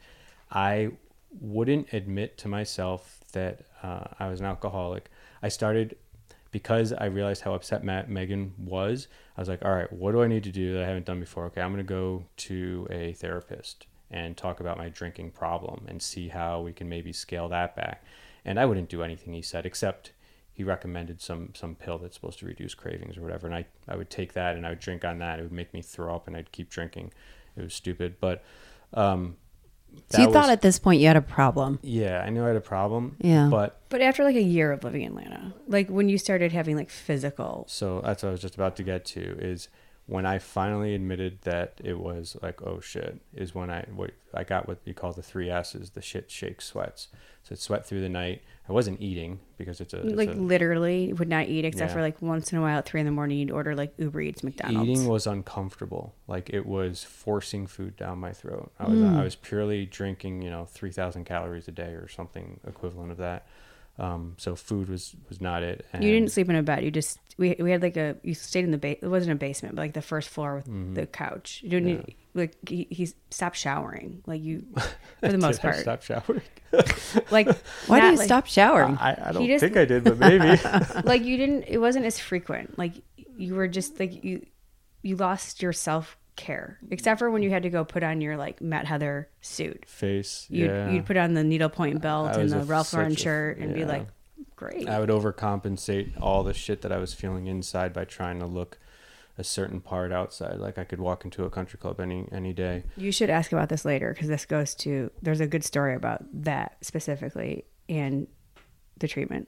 I wouldn't admit to myself that, uh, I was an alcoholic. I started, because I realized how upset Matt, Megan was, I was like, all right, what do I need to do that I haven't done before? Okay, I'm going to go to a therapist and talk about my drinking problem and see how we can maybe scale that back. And I wouldn't do anything he said, except he recommended some some pill that's supposed to reduce cravings or whatever. And I, I would take that and I would drink on that. It would make me throw up and I'd keep drinking. It was stupid. But um, So you that thought was- at this point you had a problem. yeah, I knew I had a problem. Yeah. But But after like a year of living in Atlanta, like when you started having like physical, so that's what I was just about to get to, is when I finally admitted that it was like, oh shit, is when I what I got what you call the three S's, the shit, shake, sweats. So it sweat through the night. I wasn't eating because it's a it's like a, literally would not eat except Yeah. for like once in a while at three in the morning, you'd order like Uber Eats, McDonald's. eating was uncomfortable. Like it was forcing food down my throat. I was I was purely drinking, you know, three thousand calories a day or something equivalent of that. Um, so food was was not it. And You didn't sleep in a bed. You just we we had like a you stayed in the ba- it wasn't a basement, but like the first floor with Mm-hmm. the couch. You didn't need, like he, he stopped showering like you for the most Did I part. stop showering? Like Why do not, you like, stop showering? I, I don't just- think I did, but maybe. like you didn't it wasn't as frequent. Like you were just like you you lost your self care except for when you had to go put on your like Matt Heather suit. Face. You'd, yeah. you'd put on the needlepoint belt I and was the a- Ralph Lauren such a- shirt and be yeah. like, great. I would overcompensate all the shit that I was feeling inside by trying to look a certain part outside. Like I could walk into a country club any any day. You should ask about this later because this goes to there's a good story about that specifically and the treatment.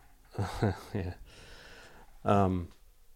Yeah. Um.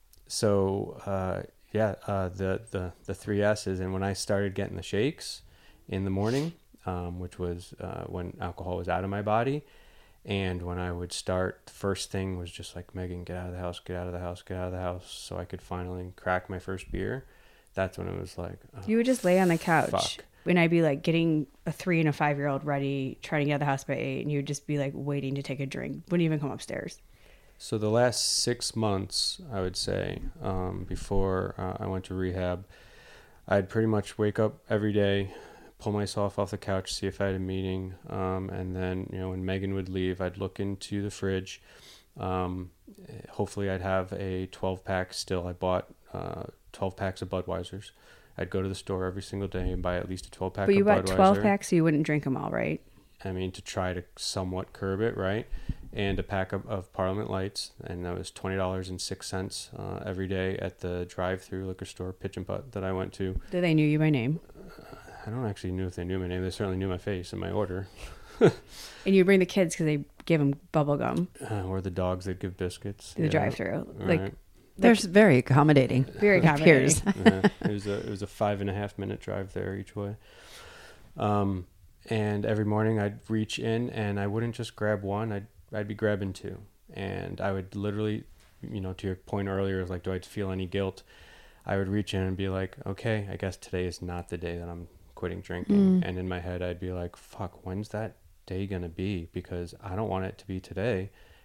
So uh, yeah, uh, the the the three S's, and when I started getting the shakes in the morning, um, which was uh, when alcohol was out of my body. And when I would start, the first thing was just like, Megan, get out of the house, get out of the house, get out of the house, so I could finally crack my first beer. That's when it was like, oh, You would just lay on the couch fuck. and I'd be like getting a three and a five year old ready, trying to get out of the house by eight, and you'd just be like waiting to take a drink. Wouldn't even come upstairs. So the last six months, I would say, um, before uh, I went to rehab, I'd pretty much wake up every day, pull myself off the couch, see if I had a meeting, um, and then, you know, when Megan would leave, I'd look into the fridge. Um, hopefully I'd have a twelve pack still. I bought uh, twelve packs of Budweisers. I'd go to the store every single day and buy at least a twelve pack But you of bought Budweiser. twelve packs so you wouldn't drink them all, right? I mean, to try to somewhat curb it, right? And a pack of, of Parliament Lights, and that was twenty dollars and six cents uh, every day at the drive-through liquor store, Pitch and Putt, that I went to. That they knew you by name. I don't actually know if they knew my name. They certainly knew my face and my order. And you bring the kids because they gave them bubble gum Uh, or the dogs that give biscuits. to the yeah, drive-through. Like right. They're very accommodating. very It accommodating. appears. uh, it was a it was a five and a half minute drive there each way. Um, and every morning I'd reach in and I wouldn't just grab one. I'd I'd be grabbing two, and I would literally, you know, to your point earlier, like, do I feel any guilt? I would reach in and be like, okay, I guess today is not the day that I'm quitting drinking. And in my head, I'd be like, fuck, when's that day gonna be? Because I don't want it to be today.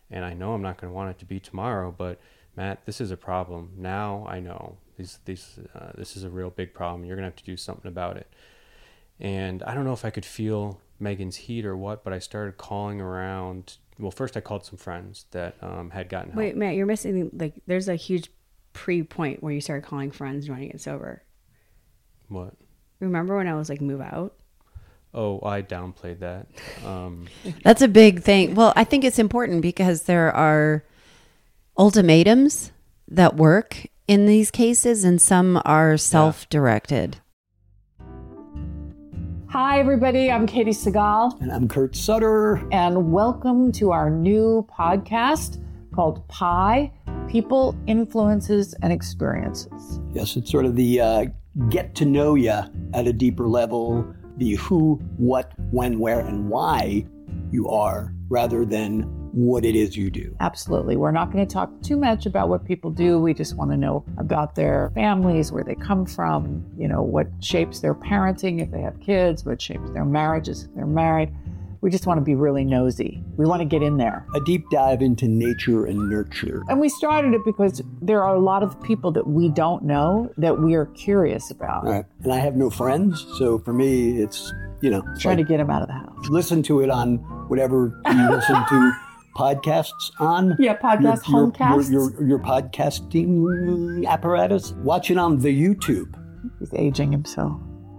And I know I'm not going to want it to be tomorrow, but Matt, this is a problem. Now I know these, these, uh, this is a real big problem. You're going to have to do something about it. And I don't know if I could feel Megan's heat or what, but I started calling around. Well, first I called some friends that um, had gotten help. Wait, Matt, you're missing, like, there's a huge pre-point where you started calling friends and trying to get sober. What? Remember when I was like, move out? Oh, I downplayed that. Um, That's a big thing. Well, I think it's important because there are ultimatums that work in these cases and some are self-directed. Hi, everybody. I'm Katie Segal. And I'm Kurt Sutter. And welcome to our new podcast called Pi, People, Influences, and Experiences. Yes, it's sort of the uh, get to know you at a deeper level, the who, what, when, where, and why you are, rather than what it is you do. Absolutely. We're not going to talk too much about what people do. We just want to know about their families, where they come from, you know, what shapes their parenting if they have kids, what shapes their marriages if they're married. We just want to be really nosy. We want to get in there. A deep dive into nature and nurture. And we started it because there are a lot of people that we don't know that we are curious about. Right. And I have no friends, so for me, it's, you know. Trying like, to get them out of the house. Listen to it on whatever you listen to podcasts on. Yeah, podcast, your, homecasts. Your, your, your podcasting apparatus. Watch it on the YouTube. He's aging himself.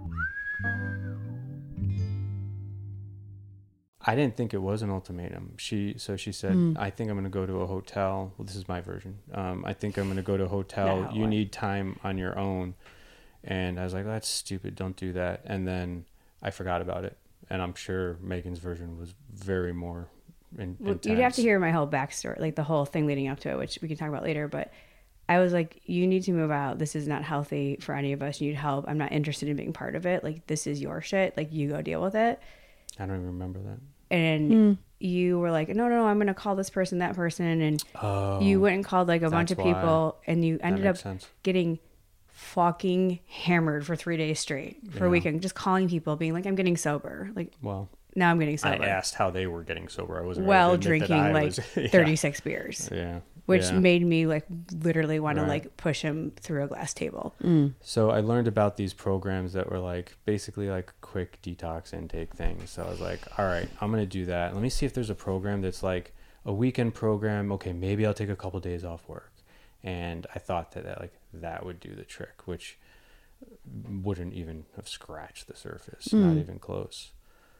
I didn't think it was an ultimatum. She so she said, mm. I think I'm going to go to a hotel. Well, this is my version. Um, I think I'm going to go to a hotel. No, you I... need time on your own. And I was like, that's stupid. Don't do that. And then I forgot about it. And I'm sure Megan's version was very more in, well, intense. You'd have to hear my whole backstory, like the whole thing leading up to it, which we can talk about later. But I was like, you need to move out. This is not healthy for any of us. You need help. I'm not interested in being part of it. Like, this is your shit. Like, you go deal with it. I don't even remember that. And mm. you were like, no, no, I'm going to call this person, that person. And oh, you went and called like a bunch of people and you ended up sense. getting fucking hammered for three days straight for yeah. a weekend, just calling people, being like, I'm getting sober. Like, well, now I'm getting sober. I asked how they were getting sober. I wasn't well drinking like was, yeah. thirty-six beers. Yeah. Which yeah. made me like literally want right. to like push him through a glass table. Mm. So I learned about these programs that were like basically like quick detox intake things. So I was like, all right, I'm going to do that. Let me see if there's a program that's like a weekend program. Okay, maybe I'll take a couple days off work. And I thought that, that like that would do the trick, which wouldn't even have scratched the surface, mm. not even close.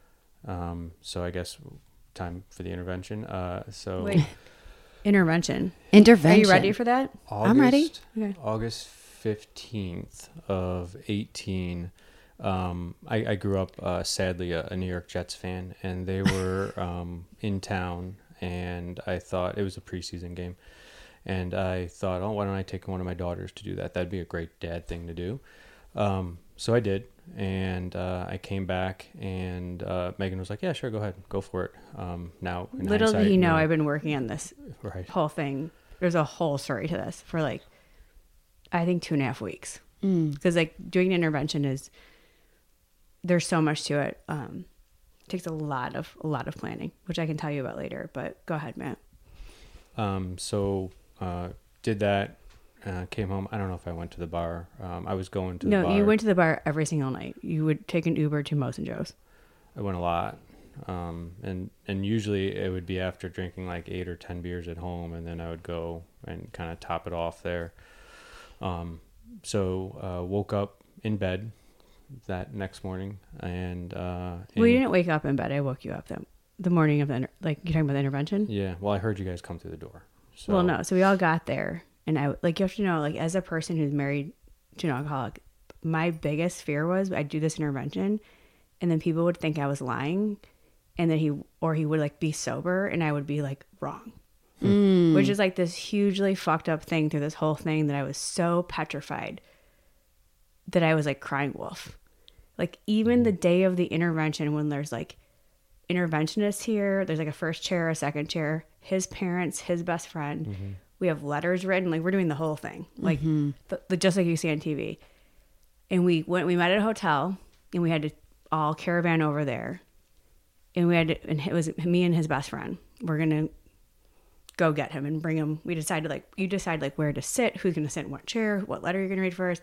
Um, so I guess time for the intervention. Uh, so. Wait. Intervention. Intervention. Are you ready for that? August, I'm ready. Okay. August fifteenth of eighteen. Um, I, I grew up, uh, sadly, a, a New York Jets fan, and they were um, in town, and I thought it was a preseason game. And I thought, oh, why don't I take one of my daughters to do that? That'd be a great dad thing to do. Um, so I did. And uh, I came back, and uh, Megan was like, yeah, sure, go ahead. Go for it. Um, now, in Little did he know no, I've been working on this right. whole thing. There's a whole story to this for like, I think two and a half weeks. Because mm. like doing an intervention is, there's so much to it. Um, it takes a lot of, a lot of planning, which I can tell you about later. But go ahead, Matt. Um, so uh, did that. Uh, came home. I don't know if I went to the bar. Um, I was going to no, the bar. you went to the bar every single night. You would take an Uber to Moe's and Joe's. I went a lot. Um, and, and usually it would be after drinking like eight or ten beers at home, and then I would go and kind of top it off there. Um, so uh, woke up in bed that next morning. and uh, Well, you didn't wake up in bed. I woke you up the, the morning of the, inter- like you're talking about the intervention? Yeah. Well, I heard you guys come through the door. So. Well, no. So we all got there. And I, like, you have to know, like, as a person who's married to an alcoholic, my biggest fear was I'd do this intervention and then people would think I was lying, and then he, or he would like be sober and I would be like wrong, mm. which is like this hugely fucked up thing through this whole thing, that I was so petrified that I was like crying wolf. Like even the day of the intervention, when there's like interventionists here, there's like a first chair, a second chair, his parents, his best friend, mm-hmm. we have letters written, like we're doing the whole thing, like mm-hmm. the, the, just like you see on T V. And we went, we met at a hotel, and we had to all caravan over there. And we had to, and it was me and his best friend. We're going to go get him and bring him. We decided like, you decide like where to sit, who's going to sit in what chair, what letter you're going to read first.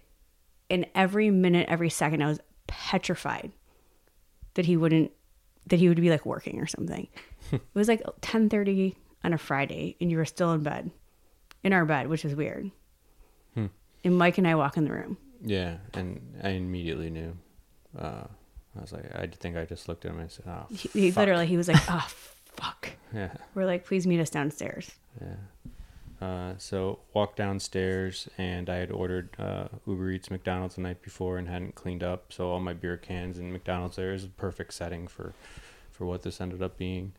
And every minute, every second, I was petrified that he wouldn't, that he would be like working or something. It was like ten thirty on a Friday and you were still in bed, in our bed, which was weird. Hmm. And Mike and I walk in the room. Yeah. And I immediately knew. Uh, I was like, I think I just looked at him and I said, oh, He, he literally, he was like, oh, fuck. Yeah. We're like, please meet us downstairs. Yeah. Uh, so walked downstairs and I had ordered uh, Uber Eats McDonald's the night before and hadn't cleaned up. So all my beer cans and McDonald's there is a perfect setting for, for what this ended up being.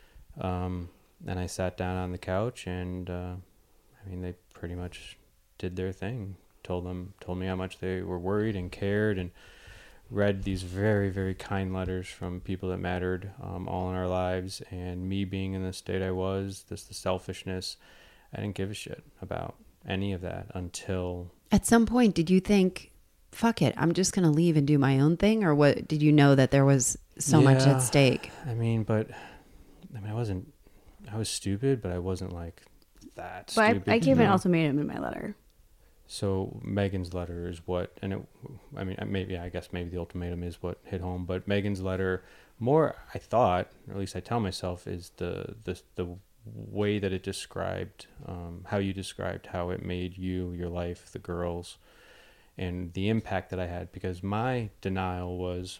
Um, and I sat down on the couch and, uh, I mean, they pretty much did their thing. Told them, told me how much they were worried and cared, and read these very, very kind letters from people that mattered, um, all in our lives. And me being in the state I was, this, the selfishness, I didn't give a shit about any of that until... At some point, did you think, fuck it, I'm just going to leave and do my own thing? Or what? Did you know that there was so yeah, much at stake? I mean, but, I mean, I wasn't, I was stupid, but I wasn't like that But stupid. I, I gave you an know? ultimatum in my letter. So Megan's letter is what, and it, I mean, maybe, I guess maybe the ultimatum is what hit home, but Megan's letter, more, I thought, or at least I tell myself, is the, the, the way that it described, um, how you described how it made you, your life, the girls, and the impact that I had. Because my denial was,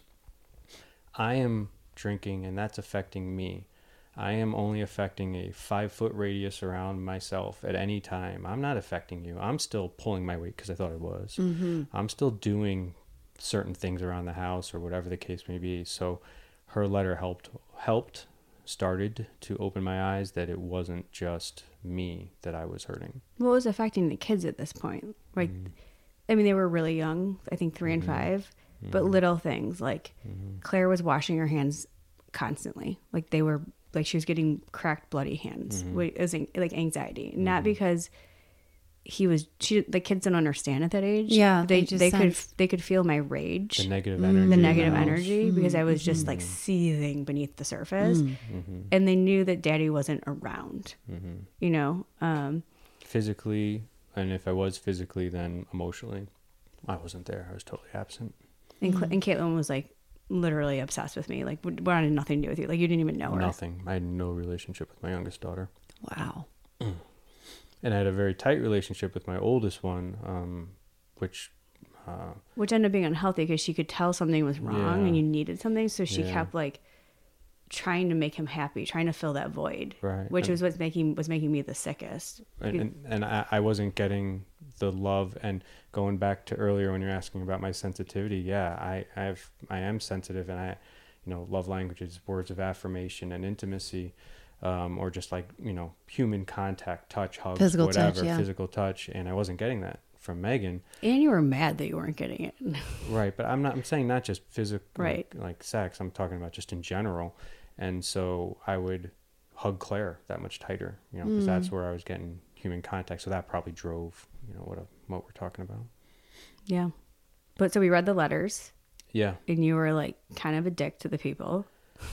I am drinking and that's affecting me. I am only affecting a five foot radius around myself at any time. I'm not affecting you. I'm still pulling my weight because I thought I was. Mm-hmm. I'm still doing certain things around the house or whatever the case may be. So her letter helped, helped, started to open my eyes that it wasn't just me that I was hurting. Well, it was affecting the kids at this point. Like, mm. I mean, they were really young, I think three mm-hmm. and five, mm-hmm. but little things like mm-hmm. Claire was washing her hands constantly. Like they were, like she was getting cracked, bloody hands. Mm-hmm. It was like anxiety, mm-hmm. not because he was, she, the kids don't understand at that age. Yeah. They, they, they could, sense. they could feel my rage. The negative energy. The negative energy Mm-hmm. because I was just Mm-hmm. like seething beneath the surface. Mm-hmm. And they knew that daddy wasn't around, Mm-hmm. you know? Um, Physically, and if I was physically, then emotionally, I wasn't there. I was totally absent. and, mm-hmm. and Caitlin was like literally obsessed with me. Like, we wanted nothing to do with you. Like, you didn't even know her. Nothing. I had no relationship with my youngest daughter. Wow. And I had a very tight relationship with my oldest one, um, which... Uh, which ended up being unhealthy because she could tell something was wrong yeah. and you needed something. So she yeah. kept like trying to make him happy, trying to fill that void, right. which and, was what's making, was making me the sickest. And, and, and I, I wasn't getting the love. And going back to earlier when you're asking about my sensitivity, yeah, I, I have, I am sensitive, and I, you know, love languages, words of affirmation and intimacy. Um, or just like, you know, human contact, touch, hugs, physical whatever, touch, yeah. physical touch. And I wasn't getting that from Megan. And you were mad that you weren't getting it. Right. But I'm not, I'm saying not just physical, right. like, like sex. I'm talking about just in general. And so I would hug Claire that much tighter, you know, because mm. that's where I was getting human contact. So that probably drove, you know, what, a, what we're talking about. Yeah. But so we read the letters. Yeah. And you were like kind of a dick to the people.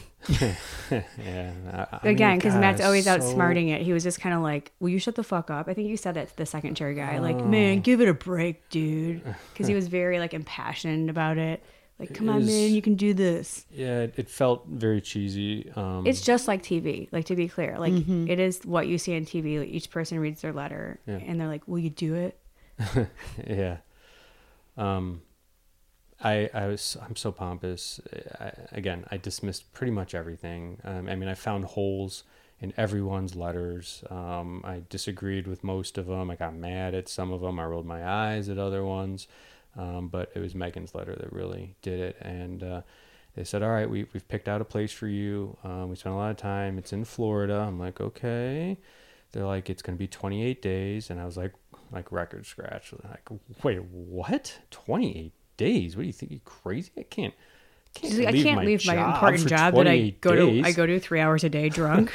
yeah. I, I Again, because mean, Matt's always so... outsmarting it. He was just kind of like, will you shut the fuck up? I think you said that to the second chair guy. Like, oh. man, give it a break, dude. Because he was very like impassioned about it. Like, come it on, was... man, you can do this. Yeah, it, it felt very cheesy. Um, it's just like T V, like to be clear. Like, mm-hmm. it is what you see on T V. Like, each person reads their letter yeah. and they're like, will you do it? yeah. Um, I, I was, I'm so pompous. I, again, I dismissed pretty much everything. Um, I mean, I found holes in everyone's letters. Um, I disagreed with most of them. I got mad at some of them. I rolled my eyes at other ones. Um, but it was Megan's letter that really did it. And, uh, they said, all right, we, we've picked out a place for you. Um, we spent a lot of time. It's in Florida. I'm like, okay. They're like, it's going to be twenty-eight days. And I was like, like record scratch. Like, wait, what? twenty-eight days? What do you think? You crazy? I can't. Can't like, leave I can't my leave job my important job that I go days. to. I go to three hours a day drunk.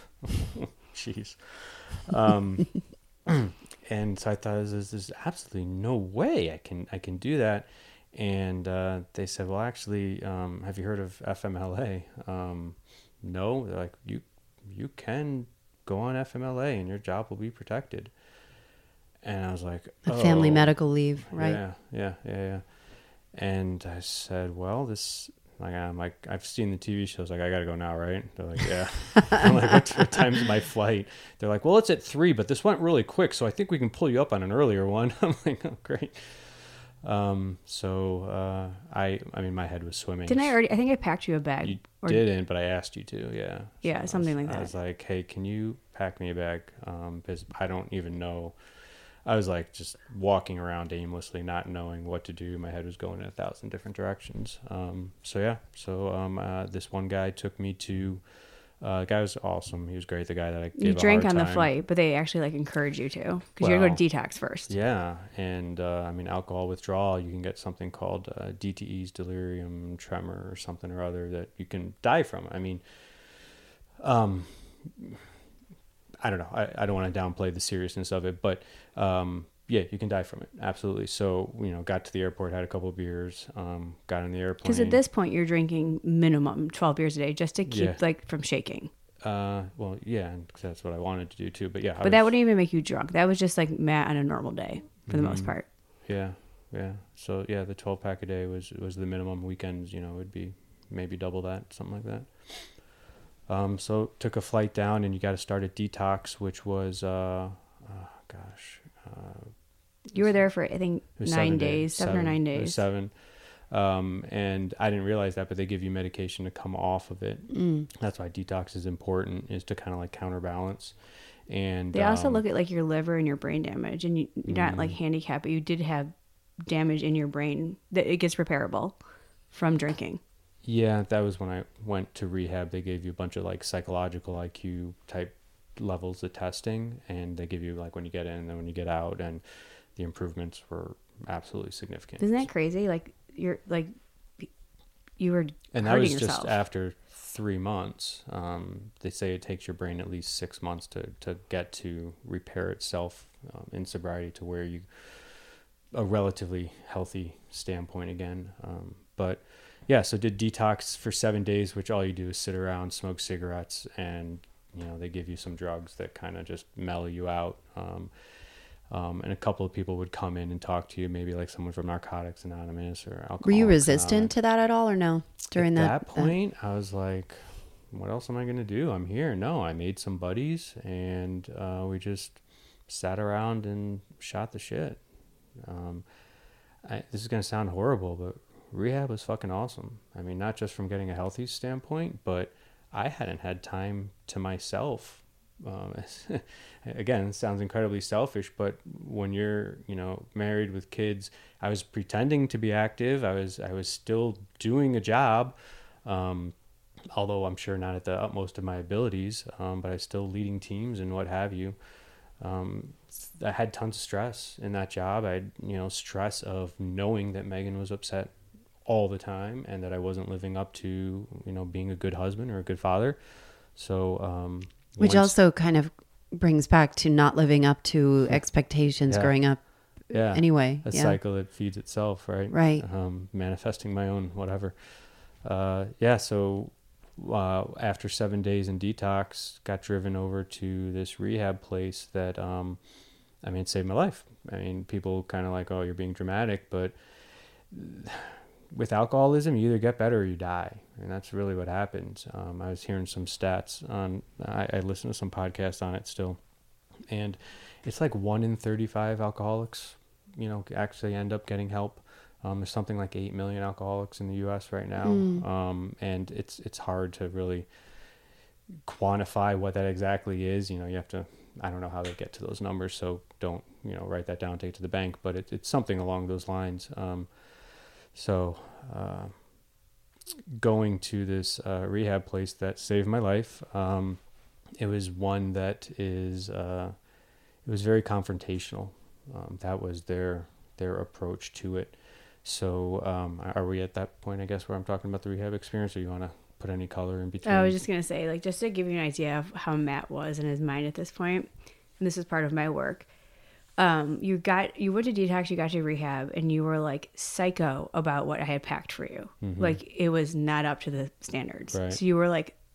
Jeez. Um, and so I thought, there's, there's absolutely no way I can I can do that. And uh, they said, well, actually, um, have you heard of F M L A? Um, no. They're like, you you can go on F M L A and your job will be protected. And I was like, A oh, family medical leave, right? Yeah, yeah, yeah, yeah. And I said, well, this, like, I'm like, I've seen the T V shows. Like, I got to go now, right? They're like, yeah. I'm like, what, what time's my flight? They're like, well, it's at three, but this went really quick, so I think we can pull you up on an earlier one. I'm like, oh, great. Um, so, uh, I, I mean, my head was swimming. Didn't I already, I think I packed you a bag. You or, didn't, but I asked you to, yeah. Yeah, So something I was, like that. I was like, hey, can you pack me a bag? Um, because I don't even know. I was like just walking around aimlessly, not knowing what to do. My head was going in a thousand different directions. Um, so yeah, so um, uh, this one guy took me to. Uh, the guy was awesome. He was great. The guy that I gave You a drank hard on the time. flight, but they actually like encourage you to, because you gotta go to detox first. Yeah, and uh, I mean alcohol withdrawal. You can get something called uh, D T Es, delirium tremor, or something or other that you can die from. I mean, um. I don't know. I, I don't want to downplay the seriousness of it, but um, yeah, you can die from it. Absolutely. So, you know, got to the airport, had a couple of beers, um, got on the airplane. Because at this point, you're drinking minimum twelve beers a day just to keep Yeah. like from shaking. Uh, well, yeah, and that's what I wanted to do too. But yeah, I But that was- wouldn't even make you drunk. That was just like Matt on a normal day for the most Mhm. part. Yeah, yeah. So yeah, the twelve pack a day was was the minimum. Weekends, you know, would be maybe double that, something like that. Um, so took a flight down, and you got to start at detox, which was uh, oh, gosh, uh, You were there for, I think, it was nine seven days, seven, or nine It was days. seven. Um, and I didn't realize that, but they give you medication to come off of it. Mm. That's why detox is important, is to kind of like counterbalance. And They also um, look at like your liver and your brain damage, and you, you're not like handicapped, but you did have damage in your brain that it gets repairable from drinking. Yeah, that was when I went to rehab. They gave you a bunch of like psychological I Q type levels of testing, and they give you like when you get in and then when you get out, and the improvements were absolutely significant. Isn't that crazy? Like you're like you were And that hurting was just yourself. after three months. Um, they say it takes your brain at least six months to, to get to repair itself um, in sobriety to where you a relatively healthy standpoint again. Um, but yeah, so did detox for seven days, which all you do is sit around, smoke cigarettes, and you know they give you some drugs that kind of just mellow you out. Um, um, and a couple of people would come in and talk to you, maybe like someone from Narcotics Anonymous or Alcoholics Were you resistant Anonymous. to that at all, or no? During At that, that point, I was like, what else am I going to do? I'm here. No, I made some buddies, and uh, we just sat around and shot the shit. Um, I, this is going to sound horrible, but rehab was fucking awesome. I mean, not just from getting a healthy standpoint, but I hadn't had time to myself. Um, again, it sounds incredibly selfish, but when you're, you know, married with kids, I was pretending to be active. I was, I was still doing a job. Um, although I'm sure not at the utmost of my abilities, um, but I was still leading teams and what have you. Um, I had tons of stress in that job. I had, you know, stress of knowing that Megan was upset all the time and that I wasn't living up to, you know, being a good husband or a good father. So, um, which once- also kind of brings back to not living up to expectations Yeah. growing up. yeah, Anyway, a yeah. cycle that feeds itself, right? Right. Um, manifesting my own whatever. Uh, yeah. So uh, after seven days in detox, got driven over to this rehab place that, um, I mean, it saved my life. I mean, people kind of like, oh, you're being dramatic, but with alcoholism, you either get better or you die. And that's really what happens. Um, I was hearing some stats on, I, I listened to some podcasts on it still. And it's like one in thirty-five alcoholics, you know, actually end up getting help. Um, there's something like eight million alcoholics in the U S right now. Mm. Um, and it's, it's hard to really quantify what that exactly is. You know, you have to, I don't know how they get to those numbers, so don't, you know, write that down, take it to the bank, but it, it's something along those lines. Um, so, uh, going to this, uh, rehab place that saved my life. Um, it was one that is, uh, it was very confrontational. Um, that was their, their approach to it. So, um, are we at that point, I guess, where I'm talking about the rehab experience, or you want to put any color in between? I was just gonna say, like, just to give you an idea of how Matt was in his mind at this point, and this is part of my work. Um, you got you went to detox, you got to rehab, and you were like psycho about what I had packed for you. Mhm. Like it was not up to the standards. Right. So you were like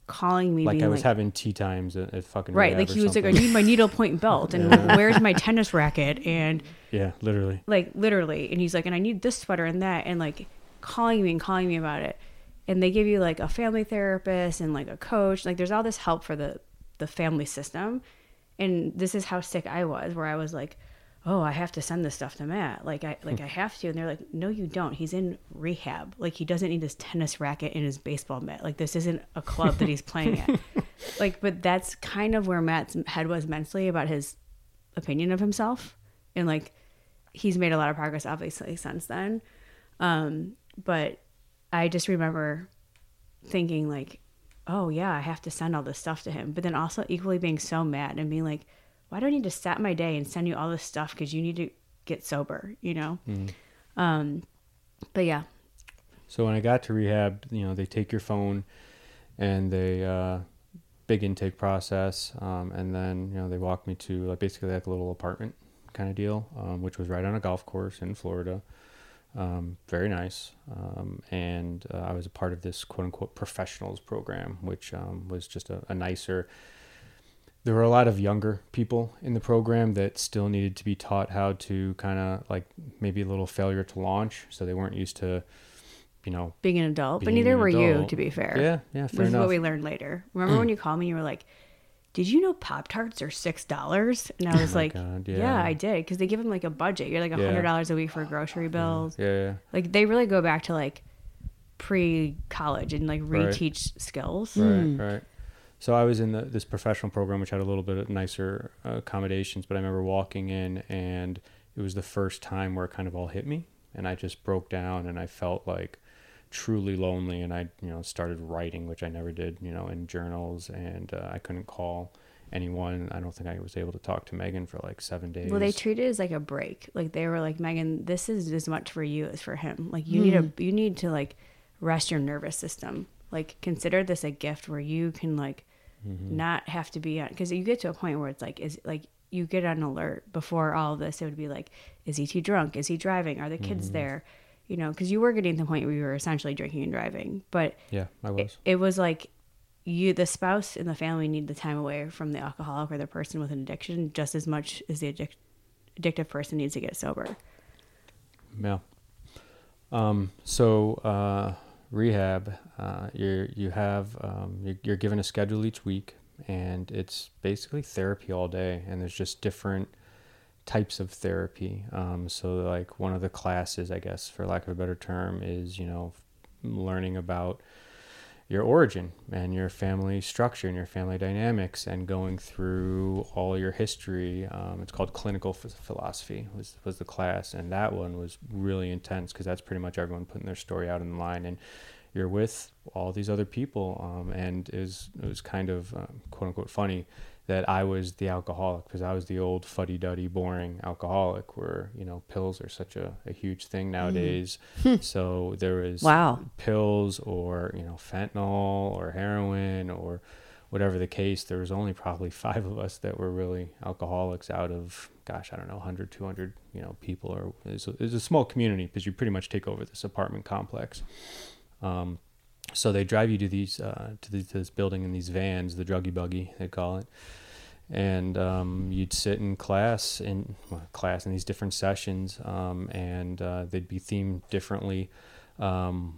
calling me, Like being I was like, having tea times at, at fucking right, rehab like or he was like, I something. need my needle point belt, and like, where's my tennis racket, and Yeah, literally. like literally, and he's like, and I need this sweater and that, and like calling me and calling me about it, and they give you like a family therapist and like a coach, like there's all this help for the the family system, and this is how sick I was, where I was like, oh, I have to send this stuff to Matt. Like I like I have to. And they're like, no, you don't. He's in rehab. Like he doesn't need his tennis racket and his baseball mitt. Like this isn't a club that he's playing at. Like, but that's kind of where Matt's head was mentally about his opinion of himself. And like he's made a lot of progress obviously since then. Um, but I just remember thinking like, oh yeah, I have to send all this stuff to him. But then also equally being so mad and being like, why do I need to set my day and send you all this stuff because you need to get sober, you know? Mm. Um, but yeah. So when I got to rehab, you know, they take your phone and they, uh, big intake process. Um, and then, you know, they walked me to like basically like a little apartment kind of deal, um, which was right on a golf course in Florida. Um, very nice. Um, and uh, I was a part of this quote unquote professionals program, which um, was just a, a nicer. There were a lot of younger people in the program that still needed to be taught how to kind of like maybe a little failure to launch. So they weren't used to, you know, being an adult, being but neither an were you, adult. to be fair. Yeah, yeah, fair This is enough. what we learned later. Remember when you called me and you were like, did you know Pop-Tarts are six dollars? And I was Oh my like, God, yeah. yeah. I did. Because they give them like a budget. You're like one hundred dollars a week for grocery bills. Yeah, yeah. Like they really go back to like pre-college and like Right. reteach skills. Right, right. So I was in the, this professional program, which had a little bit of nicer uh, accommodations, but I remember walking in and it was the first time where it kind of all hit me and I just broke down and I felt like truly lonely. And I, you know, started writing, which I never did, you know, in journals, and uh, I couldn't call anyone. I don't think I was able to talk to Megan for like seven days. Well, they treated it as like a break. Like they were like, Megan, this is as much for you as for him. Like you need a, you need to like rest your nervous system. Like consider this a gift where you can like mm-hmm. not have to be on, because you get to a point where it's like, is like you get an alert. Before all of this, it would be like, is he too drunk? Is he driving? Are the kids mm-hmm. there? You know, because you were getting to the point where you were essentially drinking and driving. But yeah, I was. It, it was like you, the spouse and the family need the time away from the alcoholic or the person with an addiction just as much as the addic- addictive person needs to get sober. Yeah. Um, so, uh, rehab, uh, you're, you have, um, you're, you're given a schedule each week and it's basically therapy all day. And there's just different types of therapy. Um, so like one of the classes, I guess, for lack of a better term, is, you know, learning about your origin and your family structure and your family dynamics and going through all your history. Um, it's called clinical ph- philosophy was, was the class. And that one was really intense because that's pretty much everyone putting their story out in the line. And you're with all these other people. Um, and it was, it was kind of um, quote unquote funny that I was the alcoholic because I was the old fuddy-duddy boring alcoholic where, you know, pills are such a, a huge thing nowadays. Mm. So there was wow. pills or, you know, fentanyl or heroin or whatever the case. There was only probably five of us that were really alcoholics out of, gosh, I don't know, one hundred, two hundred, you know, people. Or it's a, it's a small community because you pretty much take over this apartment complex. Um, so they drive you to these, uh, to, the, to this building in these vans, the druggy buggy, they call it. And um, you'd sit in class in well, class in these different sessions, um, and uh, they'd be themed differently. Um,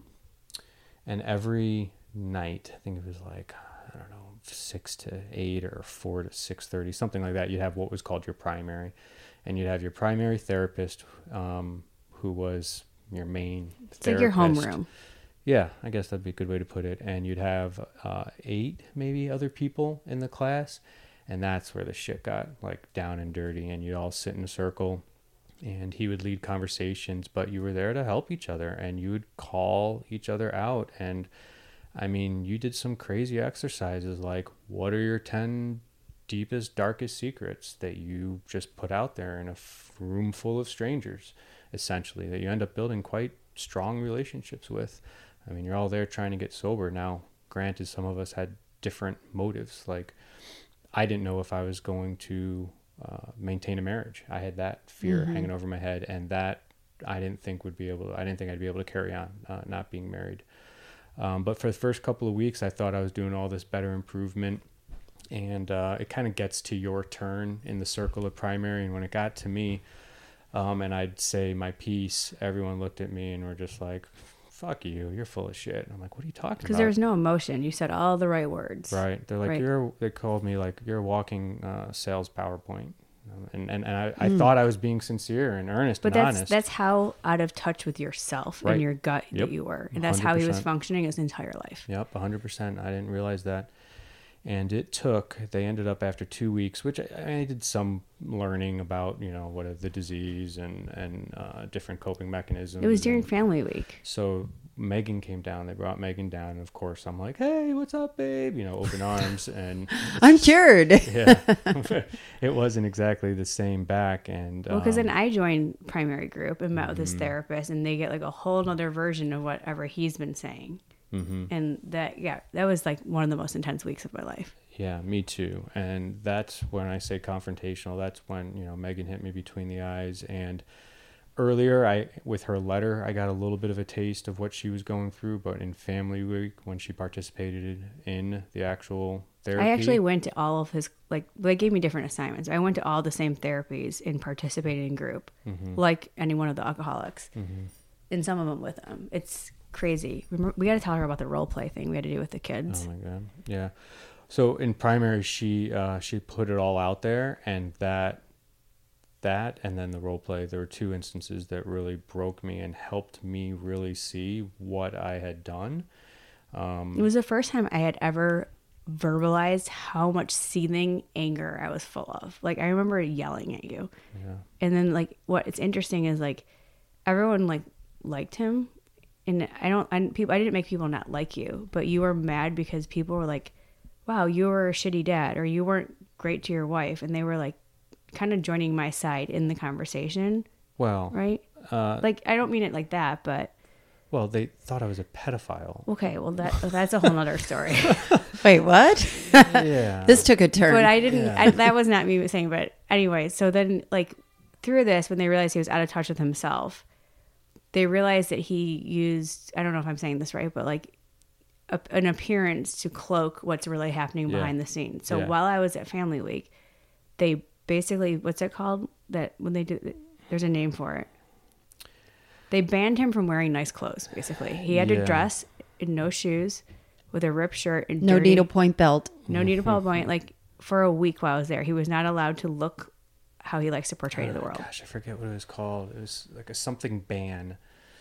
and every night, I think it was like, I don't know, six to eight or four to six thirty, something like that. You'd have what was called your primary, and you'd have your primary therapist, um, who was your main it's therapist. like your homeroom. Yeah, I guess that'd be a good way to put it. And you'd have uh, eight maybe other people in the class. And that's where the shit got like down and dirty, and you'd all sit in a circle and he would lead conversations, but you were there to help each other and you would call each other out. And I mean, you did some crazy exercises like, what are your ten deepest, darkest secrets that you just put out there in a f- room full of strangers, essentially, that you end up building quite strong relationships with. I mean, you're all there trying to get sober. Now, granted, some of us had different motives. Like, I didn't know if I was going to uh, maintain a marriage. I had that fear mm-hmm. hanging over my head, and that I didn't think would be able to, I didn't think I'd be able to carry on uh, not being married. Um, but for the first couple of weeks, I thought I was doing all this better improvement. And uh, it kind of gets to your turn in the circle of primary. And when it got to me, um, and I'd say my piece, everyone looked at me and were just like, fuck you, you're full of shit. And I'm like, what are you talking about? Because there was no emotion. You said all the right words. Right. They're like, Right. you're, they called me like, you're a walking uh, sales PowerPoint. And and, and I, I mm. thought I was being sincere and earnest but and that's, honest. that's how out of touch with yourself Right. and your gut Yep. that you were. And that's one hundred percent. how he was functioning his entire life. Yep, one hundred percent. I didn't realize that. And it took, they ended up after two weeks, which I, I did some learning about, you know, what are the disease and, and uh, different coping mechanisms. It was during and family week. So Megan came down. They brought Megan down. And of course, I'm like, hey, what's up, babe? You know, open arms. And I'm cured. Yeah. It wasn't exactly the same back. And Well, because um, then I joined primary group and met with this mm-hmm. therapist, and they get like a whole other version of whatever he's been saying. Mm-hmm. And that, yeah, that was like one of the most intense weeks of my life. Yeah, me too. And that's when I say confrontational. That's when, you know, Megan hit me between the eyes. And earlier, I with her letter, I got a little bit of a taste of what she was going through. But in Family Week, when she participated in the actual therapy, I actually went to all of his, like, they gave me different assignments. I went to all the same therapies and participated in group, mm-hmm. like any one of the alcoholics. Mm-hmm. And some of them with them. It's crazy. Remember, we got to tell her about the role play thing we had to do with the kids. Oh my God. Yeah. So in primary, she uh, she put it all out there, and that that and then the role play. There were two instances that really broke me and helped me really see what I had done. Um, it was the first time I had ever verbalized how much seething anger I was full of. Like, I remember yelling at you, yeah. and then like what it's interesting is like everyone like liked him, and I don't I people I didn't make people not like you, but you were mad because people were like, wow, you were a shitty dad, or you weren't great to your wife. And they were like kind of joining my side in the conversation. Well, right. Uh, like, I don't mean it like that, but. Well, they thought I was a pedophile. Okay. Well, that that's a whole nother story. Wait, what? Yeah. This took a turn. But I didn't, Yeah. I, that was not me saying, but anyway, so then like through this, when they realized he was out of touch with himself, they realized that he used, I don't know if I'm saying this right, but like, A, an appearance to cloak what's really happening Yeah. behind the scenes. So Yeah. while I was at Family Week, they basically, what's it called? That when they do, there's a name for it. They banned him from wearing nice clothes. Basically, he had Yeah. to dress in no shoes, with a ripped shirt and no dirty, needlepoint belt. no needlepoint point. Like for a week while I was there, he was not allowed to look how he likes to portray to the Oh, world. Gosh, I forget what it was called. It was like a something ban.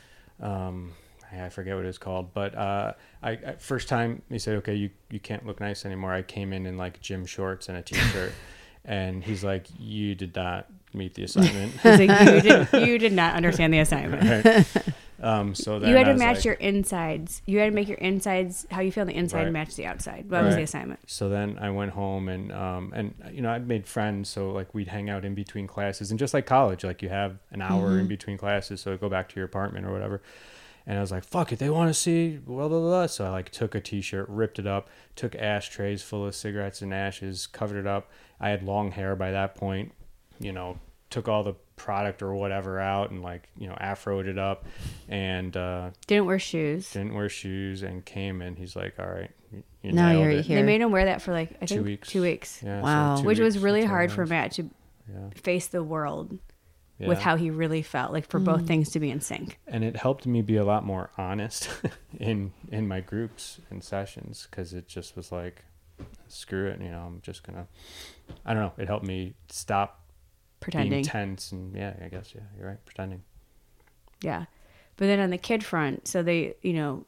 Um, I forget what it was called, but uh, I, I first time he said, "Okay, you, you can't look nice anymore." I came in in like gym shorts and a t-shirt, and he's like, "You did not meet the assignment." He's like, you, did, you did not understand the assignment. Right. Um, so then You had I to was match like- your insides. You had to make your insides, how you feel on the inside, Right. match the outside. That was the Right. assignment. So then I went home and um and you know I'd made friends, so like we'd hang out in between classes, and just like college, like you have an hour in between classes, so I go back to your apartment or whatever. And I was like, fuck it, they want to see blah blah blah. So I like took a t-shirt, ripped it up, took ashtrays full of cigarettes and ashes, covered it up. I had long hair by that point, you know, took all the product or whatever out and like, you know, afroed it up, and uh Didn't wear shoes. didn't wear shoes, and came in. He's like, all right, you, you Now nailed you're it. here. They made him wear that for like, I Two think, weeks. two weeks. Yeah, so Wow. two Which was weeks, really that's hard all for it was. Matt to Yeah. face the world Yeah. with how he really felt, like for both things to be in sync. And it helped me be a lot more honest in in my groups and sessions, because it just was like, screw it, you know, I'm just gonna, I don't know, it helped me stop Pretending. being tense. And yeah, I guess, yeah, you're right, pretending. Yeah. But then on the kid front, so they, you know,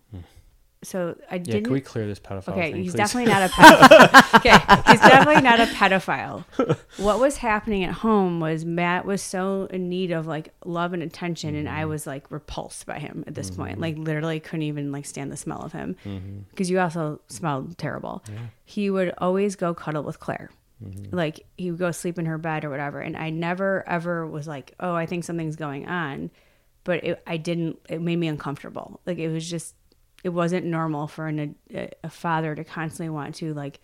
so I Yeah, didn't. can we clear this pedophile Okay, thing, he's please? definitely not a pedophile. Okay, he's definitely not a pedophile. What was happening at home was Matt was so in need of like love and attention, and I was like repulsed by him at this point. Like literally couldn't even like stand the smell of him, because you also smelled terrible. He would always go cuddle with Claire. Like he would go sleep in her bed or whatever, and I never ever was like, oh, I think something's going on, but it, I didn't. It made me uncomfortable. Like it was just. It wasn't normal for an, a, a father to constantly want to like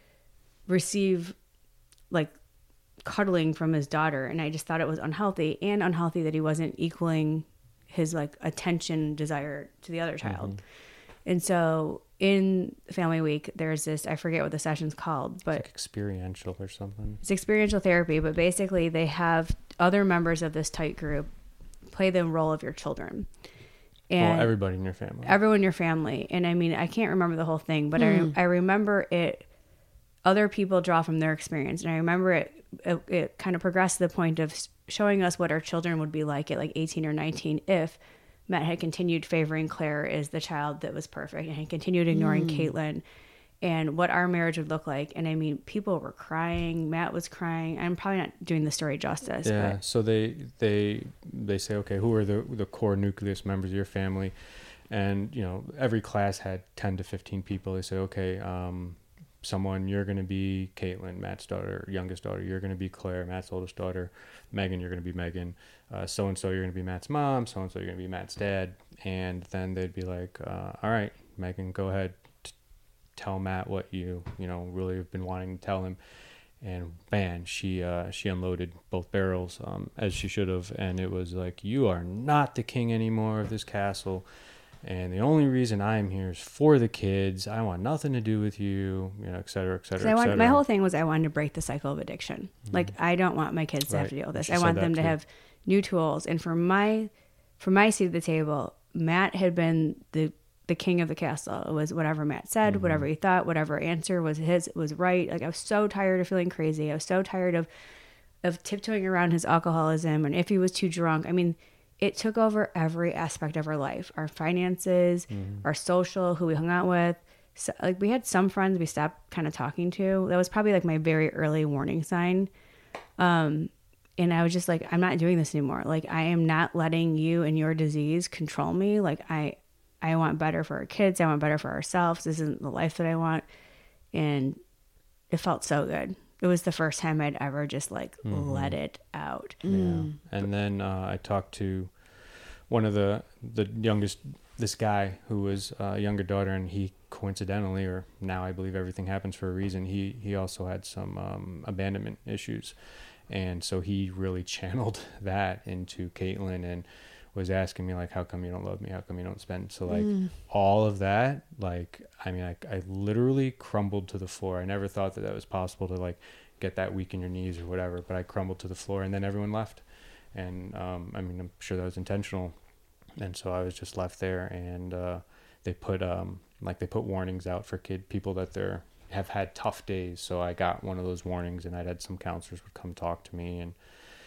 receive like cuddling from his daughter. And I just thought it was unhealthy, and unhealthy that he wasn't equaling his like attention desire to the other child. And so in Family Week, there's this, I forget what the session's called, but Like experiential or something. it's experiential therapy, but basically they have other members of this tight group play the role of your children. And Well, everybody in your family. everyone in your family. And I mean, I can't remember the whole thing, but I, I remember it, other people draw from their experience. And I remember it, it, it kind of progressed to the point of showing us what our children would be like at like eighteen or nineteen if Matt had continued favoring Claire as the child that was perfect and had continued ignoring mm. Caitlin, and what our marriage would look like. And I mean, people were crying. Matt was crying. I'm probably not doing the story justice. Yeah. But. So they they they say, okay, who are the the core nucleus members of your family? And you know, every class had ten to fifteen people. They say, okay, um, someone, you're going to be Caitlin, Matt's daughter, youngest daughter. You're going to be Claire, Matt's oldest daughter. Megan, you're going to be Megan. Uh, so and so, you're going to be Matt's mom. So and so, you're going to be Matt's dad. And then they'd be like, uh, all right, Megan, go ahead. Tell Matt what you you know really have been wanting to tell him. And man, she uh she unloaded both barrels, um as she should have. And it was like, you are not the king anymore of this castle, and the only reason I'm here is for the kids. I want nothing to do with you, you know, et cetera, et cetera, I et want, cetera. my whole thing was I wanted to break the cycle of addiction. Mm-hmm. Like, I don't want my kids to right. have to deal with this. She I want said them that to too. have new tools. And for my for my seat at the table, Matt had been the the king of the castle. It was whatever Matt said, mm-hmm. whatever he thought, whatever answer was his was right. Like, I was so tired of feeling crazy. I was so tired of of tiptoeing around his alcoholism, and if he was too drunk. I mean, it took over every aspect of our life, our finances, mm-hmm. our social, who we hung out with. So, like, we had some friends we stopped kind of talking to. That was probably like my very early warning sign. Um, and I was just like, I'm not doing this anymore. Like, I am not letting you and your disease control me. Like, I, I want better for our kids. I want better for ourselves. This isn't the life that I want. And it felt so good. It was the first time I'd ever just like mm-hmm. let it out. Yeah. Mm. And then uh, I talked to one of the, the youngest, this guy who was a younger daughter, and he coincidentally, or now I believe everything happens for a reason, he, he also had some um, abandonment issues. And so he really channeled that into Caitlin and was asking me, like, how come you don't love me? How come you don't spend? So, like, mm. all of that, like, I mean, I, I literally crumbled to the floor. I never thought that that was possible to, like, get that weak in your knees or whatever, but I crumbled to the floor, and then everyone left. And, um, I mean, I'm sure that was intentional. And so I was just left there, and uh, they put, um, like, they put warnings out for kid people that they're, have had tough days. So I got one of those warnings, and I'd had some counselors would come talk to me, and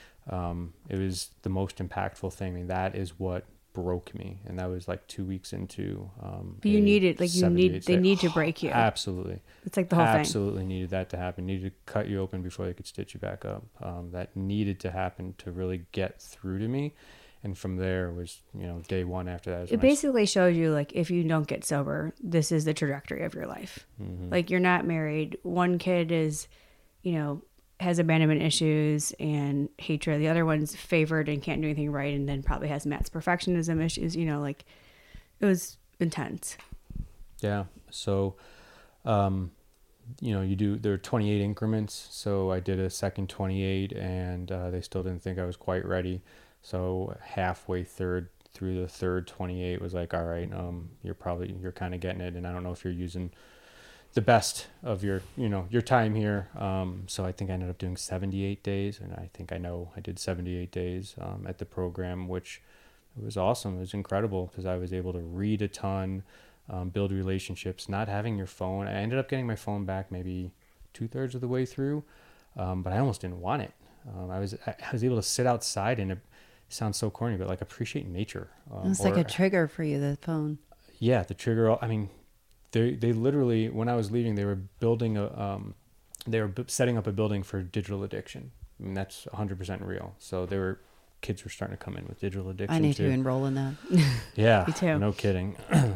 um, it was the most impactful thing. I mean, that is what broke me. And that was like two weeks into, um, but you need it. Like, you need, they need to break you. Absolutely. It's like the whole absolutely thing. Absolutely needed that to happen. Needed to cut you open before they could stitch you back up. Um, that needed to happen to really get through to me. And from there was, you know, day one after that. It basically showed you, like, if you don't get sober, this is the trajectory of your life. Mm-hmm. Like, you're not married. One kid is, you know, has abandonment issues and hatred. The other one's favored and can't do anything right, and then probably has Matt's perfectionism issues. You know, like, it was intense. Yeah. So, um, you know, you do, there are twenty-eight increments. So I did a second twenty-eight, and uh, they still didn't think I was quite ready. So halfway third through the third twenty-eight was like, all right, um, you're probably, you're kind of getting it. And I don't know if you're using the best of your, you know, your time here. Um, so I think I ended up doing seventy-eight days. And I think I know I did seventy-eight days um, at the program, which was awesome. It was incredible because I was able to read a ton, um, build relationships, not having your phone. I ended up getting my phone back maybe two thirds of the way through. Um, but I almost didn't want it. Um, I was, I was able to sit outside and it sounds so corny, but like appreciate nature. Um, it's like a trigger for you, the phone. Yeah. The trigger. I mean, They they literally, when I was leaving, they were building a, um, they were b- setting up a building for digital addiction. I mean, that's one hundred percent real. So there were, kids were starting to come in with digital addiction. I need too. to enroll in that. Yeah, me too. No kidding.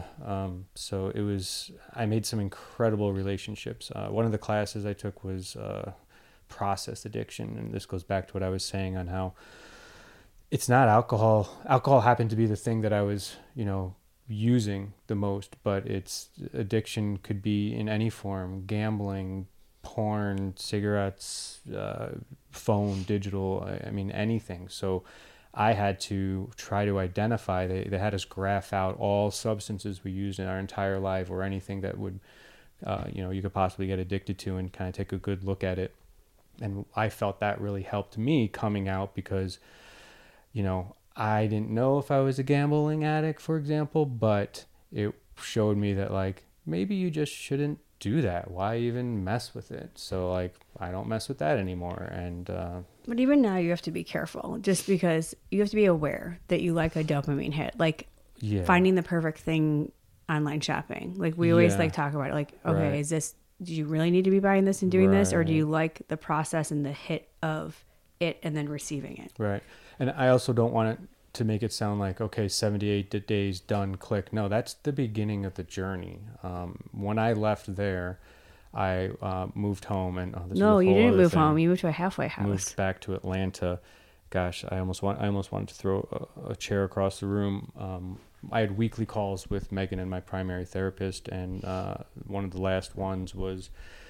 um, so it was, I made some incredible relationships. Uh, one of the classes I took was uh, process addiction. And this goes back to what I was saying on how it's not alcohol. Alcohol happened to be the thing that I was, you know, using the most, but it's addiction could be in any form: gambling, porn, cigarettes, uh, phone, digital, I, I mean anything. So I had to try to identify, they, they had us graph out all substances we used in our entire life or anything that would, uh, you know, you could possibly get addicted to, and kind of take a good look at it. And I felt that really helped me coming out because, you know, I didn't know if I was a gambling addict, for example, but it showed me that like, maybe you just shouldn't do that. Why even mess with it? So like, I don't mess with that anymore. And, uh, but even now you have to be careful, just because you have to be aware that you like a dopamine hit, like yeah. finding the perfect thing online shopping. Like we always Yeah. like talk about it. Like, okay, Right. is this, do you really need to be buying this and doing this? Or do Right. you like the process and the hit of it and then receiving it? Right. And I also don't want it to make it sound like, okay, seventy-eight days done, click. No, that's the beginning of the journey. Um, when I left there, I uh, moved home, and oh, this No, is a you whole didn't other move thing. home. You moved to a halfway house. Moved back to Atlanta. Gosh, I almost want I almost wanted to throw a, a chair across the room. Um, I had weekly calls with Megan and my primary therapist, and uh, one of the last ones was,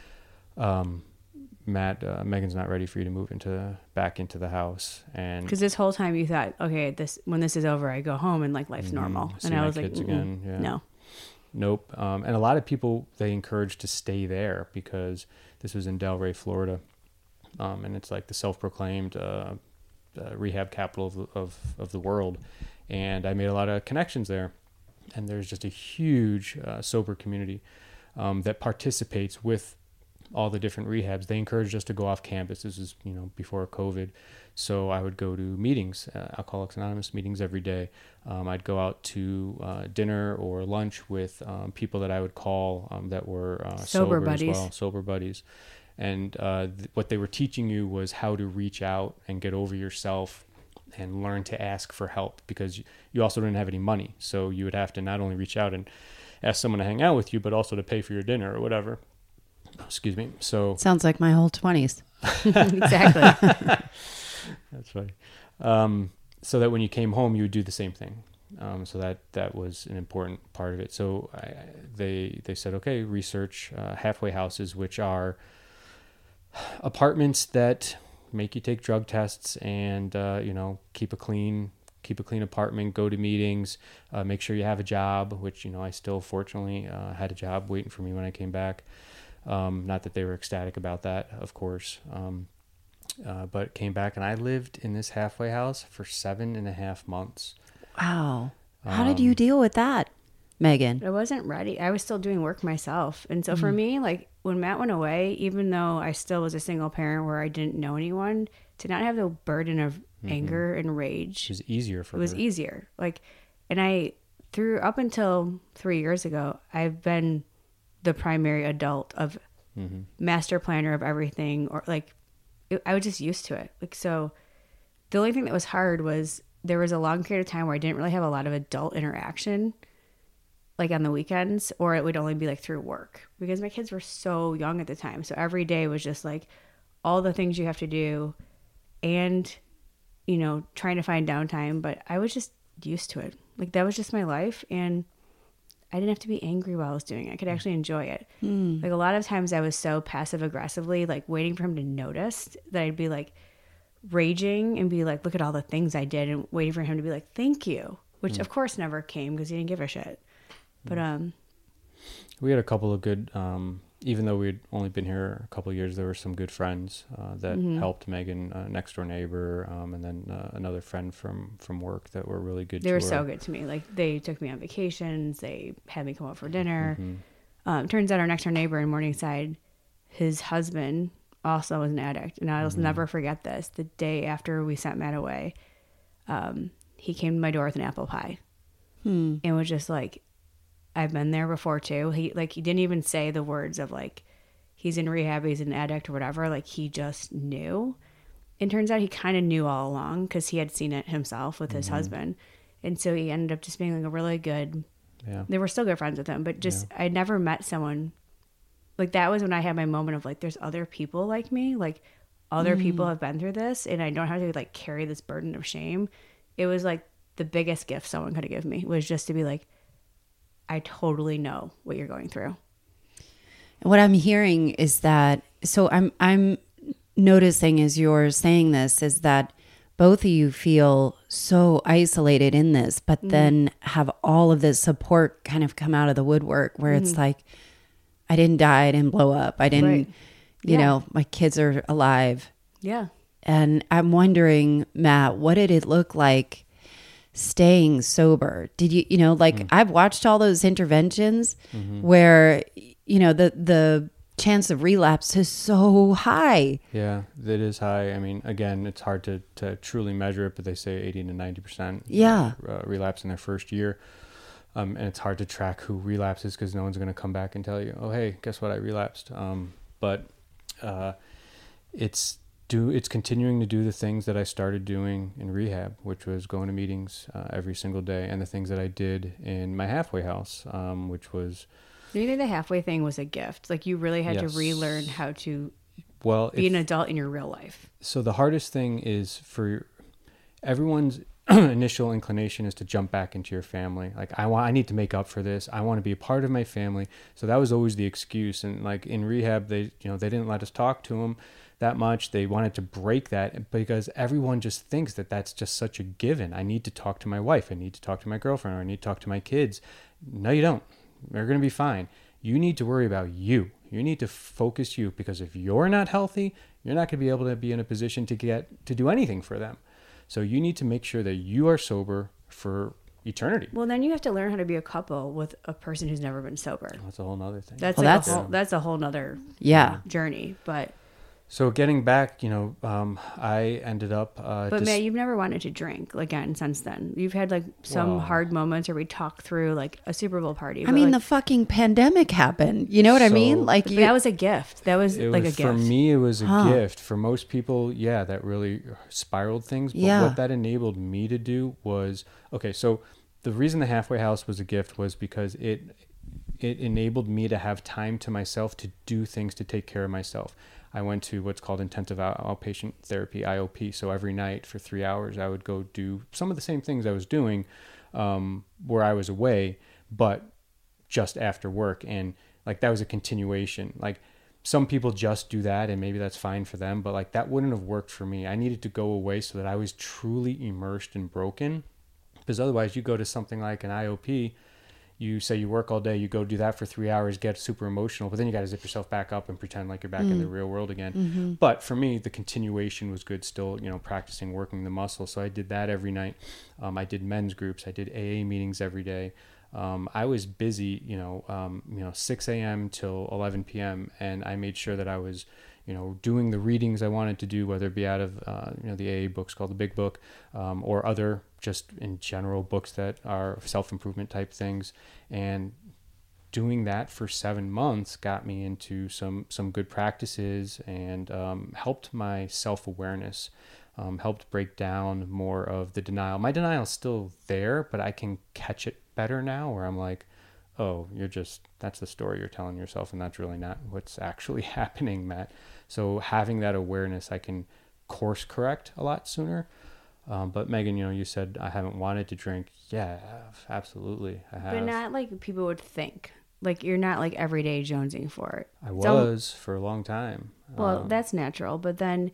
um, Matt, uh, Megan's not ready for you to move into back into the house, and Because this whole time you thought, okay, this when this is over, I go home and like life's Mhm. normal. See And I my was like, kids "Mm-mm, again, yeah. no. Nope. Um, and a lot of people, they encourage to stay there because this was in Delray, Florida. Um, and it's like the self-proclaimed uh, uh, rehab capital of, of, of the world. And I made a lot of connections there. And there's just a huge uh, sober community um, that participates with all the different rehabs. They encouraged us to go off campus. This is, you know, before COVID. So I would go to meetings, uh, Alcoholics Anonymous meetings every day. Um, I'd go out to uh, dinner or lunch with um, people that I would call um, that were uh, Sober sober, buddies. as well, sober buddies. And uh, th- what they were teaching you was how to reach out and get over yourself and learn to ask for help, because you, you also didn't have any money. So you would have to not only reach out and ask someone to hang out with you, but also to pay for your dinner or whatever. Excuse me. So Sounds like my whole twenties. Exactly. that's funny. Um, so that when you came home, you would do the same thing. Um, so that, that was an important part of it. So I, they they said, okay, research uh, halfway houses, which are apartments that make you take drug tests and uh, you know, keep a clean keep a clean apartment, go to meetings, uh, make sure you have a job, which, you know, I still fortunately uh, had a job waiting for me when I came back. Um, not that they were ecstatic about that, of course. Um, uh, but came back, and I lived in this halfway house for seven and a half months. Wow. How did you deal with that, Megan? I wasn't ready. I was still doing work myself. And so for Mm-hmm. me, like when Matt went away, even though I still was a single parent where I didn't know anyone, to not have the burden of anger and rage, It was easier for it was her. easier. Like, and I, through up until three years ago, I've been the primary adult of Mm-hmm. master planner of everything, or like, it, I was just used to it. Like, so the only thing that was hard was there was a long period of time where I didn't really have a lot of adult interaction, like on the weekends, or it would only be like through work, because my kids were so young at the time. So every day was just like all the things you have to do and, you know, trying to find downtime. But I was just used to it. Like that was just my life. And I didn't have to be angry while I was doing it. I could actually enjoy it. Hmm. Like a lot of times I was so passive aggressively, like waiting for him to notice, that I'd be like raging and be like, look at all the things I did, and waiting for him to be like, thank you, which of course never came because he didn't give a shit. But um, We had a couple of good, um, even though we'd only been here a couple of years, there were some good friends uh, that Mm-hmm. helped Megan, uh, next door neighbor, um, and then uh, another friend from, from work that were really good they to were her. so good to me. Like they took me on vacations. They had me come out for dinner. Mm-hmm. Um, turns out our next door neighbor in Morningside, his husband also was an addict. And I'll Mm-hmm. never forget this. The day after we sent Matt away, um, he came to my door with an apple pie Hmm. and was just like, I've been there before too. He like, he didn't even say the words of like, he's in rehab, he's an addict or whatever. Like he just knew. And turns out he kind of knew all along because he had seen it himself with his husband. And so he ended up just being like a really good, Yeah. they were still good friends with him, but just, I never met someone like that. Was when I had my moment of like, there's other people like me, like other people have been through this and I don't have to like carry this burden of shame. It was like the biggest gift someone could have given me, was just to be like, I totally know what you're going through. What I'm hearing is that, so I'm I'm noticing as you're saying this, is that both of you feel so isolated in this, but mm-hmm. then have all of this support kind of come out of the woodwork where mm-hmm. it's like, I didn't die, I didn't blow up, I didn't, right. you yeah. know, my kids are alive. Yeah. And I'm wondering, Matt, what did it look like staying sober? Did you, you know, like mm. I've watched all those interventions mm-hmm. where, you know, the, the chance of relapse is so high. Yeah, it is high. I mean, again, it's hard to, to truly measure it, but they say eighty to ninety percent yeah. uh, relapse in their first year. Um, and it's hard to track who relapses because no one's going to come back and tell you, oh, hey, guess what? I relapsed. Um, but uh, it's do it's continuing to do the things that I started doing in rehab, which was going to meetings uh, every single day, and the things that I did in my halfway house, um, which was... Do you think the halfway thing was a gift? Like you really had yes. to relearn how to well, be if, an adult in your real life. So the hardest thing is for everyone's initial inclination is to jump back into your family. Like I want, I need to make up for this. I want to be a part of my family. So that was always the excuse. And like in rehab, they, you know, they didn't let us talk to them that much. They wanted to break that because everyone just thinks that that's just such a given. I need to talk to my wife. I need to talk to my girlfriend, or I need to talk to my kids. No, you don't. They're going to be fine. You need to worry about you. You need to focus you, because if you're not healthy, you're not going to be able to be in a position to get to do anything for them. So you need to make sure that you are sober for eternity. Well, then you have to learn how to be a couple with a person who's never been sober. That's a whole nother thing. That's well, like that's a whole, that's a whole nother yeah journey. But so getting back, you know, um, I ended up. Uh, but just, Matt, you've never wanted to drink again since then. You've had like some well, hard moments where we talk through like a Super Bowl party. I mean, like, the fucking pandemic happened. You know what so, I mean? Like you, that was a gift. That was it like was, a gift. For me, it was a huh. gift. For most people, yeah, that really spiraled things. But yeah. what that enabled me to do was, okay, so the reason the halfway house was a gift was because it it enabled me to have time to myself to do things to take care of myself. I went to what's called intensive outpatient therapy, I O P. So every night for three hours, I would go do some of the same things I was doing um, where I was away, but just after work. And like that was a continuation. Like some people just do that and maybe that's fine for them, but like that wouldn't have worked for me. I needed to go away so that I was truly immersed and broken, because otherwise you go to something like an I O P, you say you work all day, you go do that for three hours, get super emotional, but then you got to zip yourself back up and pretend like you're back mm. in the real world again. Mm-hmm. But for me, the continuation was good still, you know, practicing, working the muscle. So I did that every night. Um, I did men's groups. I did A A meetings every day. Um, I was busy, you know, um, you know, six a.m. till eleven p.m. And I made sure that I was, you know, doing the readings I wanted to do, whether it be out of, uh, you know, the A A books called The Big Book, um, or other just in general books that are self-improvement type things. And doing that for seven months got me into some, some good practices and um, helped my self-awareness, um, helped break down more of the denial. My denial is still there, but I can catch it better now, where I'm like, oh, you're just, that's the story you're telling yourself, and that's really not what's actually happening, Matt. So having that awareness, I can course correct a lot sooner. Um, but Megan, you know, you said I haven't wanted to drink. Yeah, absolutely, I have. But not like people would think. Like you're not like everyday jonesing for it. I was so, for a long time. Well, um, that's natural. But then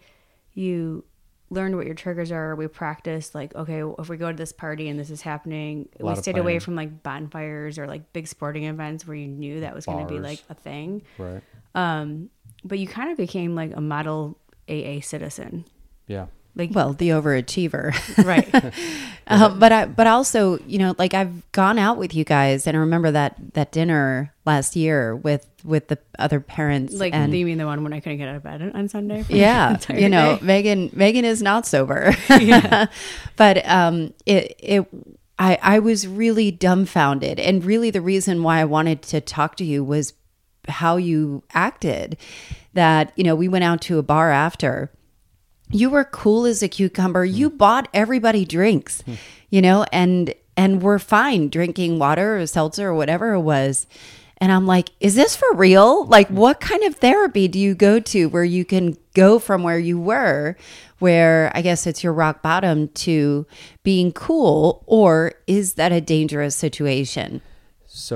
you learned what your triggers are. We practiced like, okay, if we go to this party and this is happening, we stayed away from like bonfires or like big sporting events where you knew that was going to be like a thing. Right. Um, but you kind of became like a model A A citizen. Yeah. Like, well, the overachiever. Right. um, but I, but also, you know, like I've gone out with you guys, and I remember that, that dinner last year with, with the other parents. Like, and, you mean the one when I couldn't get out of bed on Sunday? Yeah. You know, day? Megan, Megan is not sober. Yeah. But, um, it, it, I, I was really dumbfounded, and really the reason why I wanted to talk to you was how you acted. That, you know, we went out to a bar after. You were cool as a cucumber. You bought everybody drinks, you know, and and we're fine drinking water or seltzer or whatever it was. And I'm like, is this for real? Like, what kind of therapy do you go to where you can go from where you were, where I guess it's your rock bottom, to being cool? Or is that a dangerous situation? So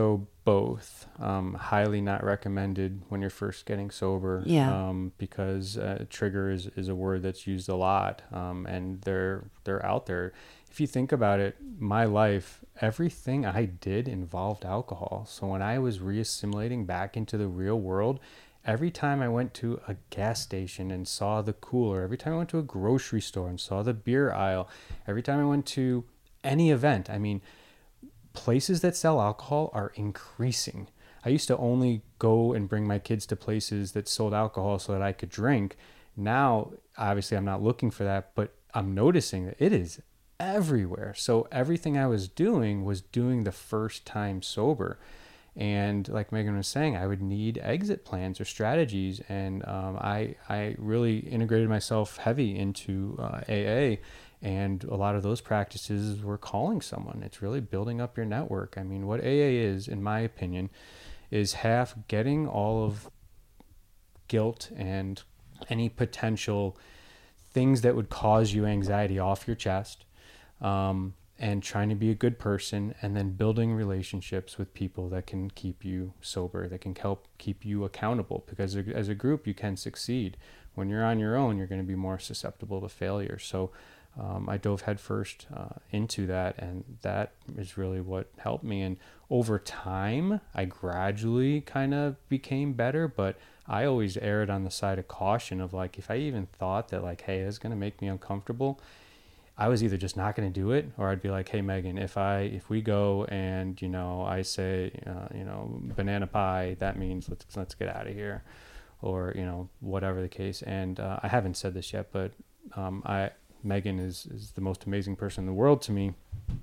both. Um, highly not recommended when you're first getting sober. Yeah. Um, because uh, trigger is, is a word that's used a lot, um, and they're they're out there. If you think about it, my life, everything I did involved alcohol. So when I was reassimilating back into the real world, every time I went to a gas station and saw the cooler, every time I went to a grocery store and saw the beer aisle, every time I went to any event, I mean, places that sell alcohol are increasing. I used to only go and bring my kids to places that sold alcohol so that I could drink. Now, obviously, I'm not looking for that, but I'm noticing that it is everywhere. So everything I was doing was doing the first time sober. And like Megan was saying, I would need exit plans or strategies. And um, I, I really integrated myself heavy into uh, A A. And a lot of those practices were calling someone. It's really building up your network. I mean, what A A is, in my opinion, is half getting all of guilt and any potential things that would cause you anxiety off your chest, um, and trying to be a good person, and then building relationships with people that can keep you sober, that can help keep you accountable, because as a group you can succeed. When you're on your own, you're going to be more susceptible to failure. So um, I dove headfirst uh, into that, and that is really what helped me. And over time, I gradually kind of became better, but I always erred on the side of caution of like, if I even thought that like, hey, it's going to make me uncomfortable, I was either just not going to do it, or I'd be like, hey, Megan, if I, if we go and, you know, I say, uh, you know, banana pie, that means let's, let's get out of here, or, you know, whatever the case. And uh, I haven't said this yet, but um, I, Megan is, is the most amazing person in the world to me.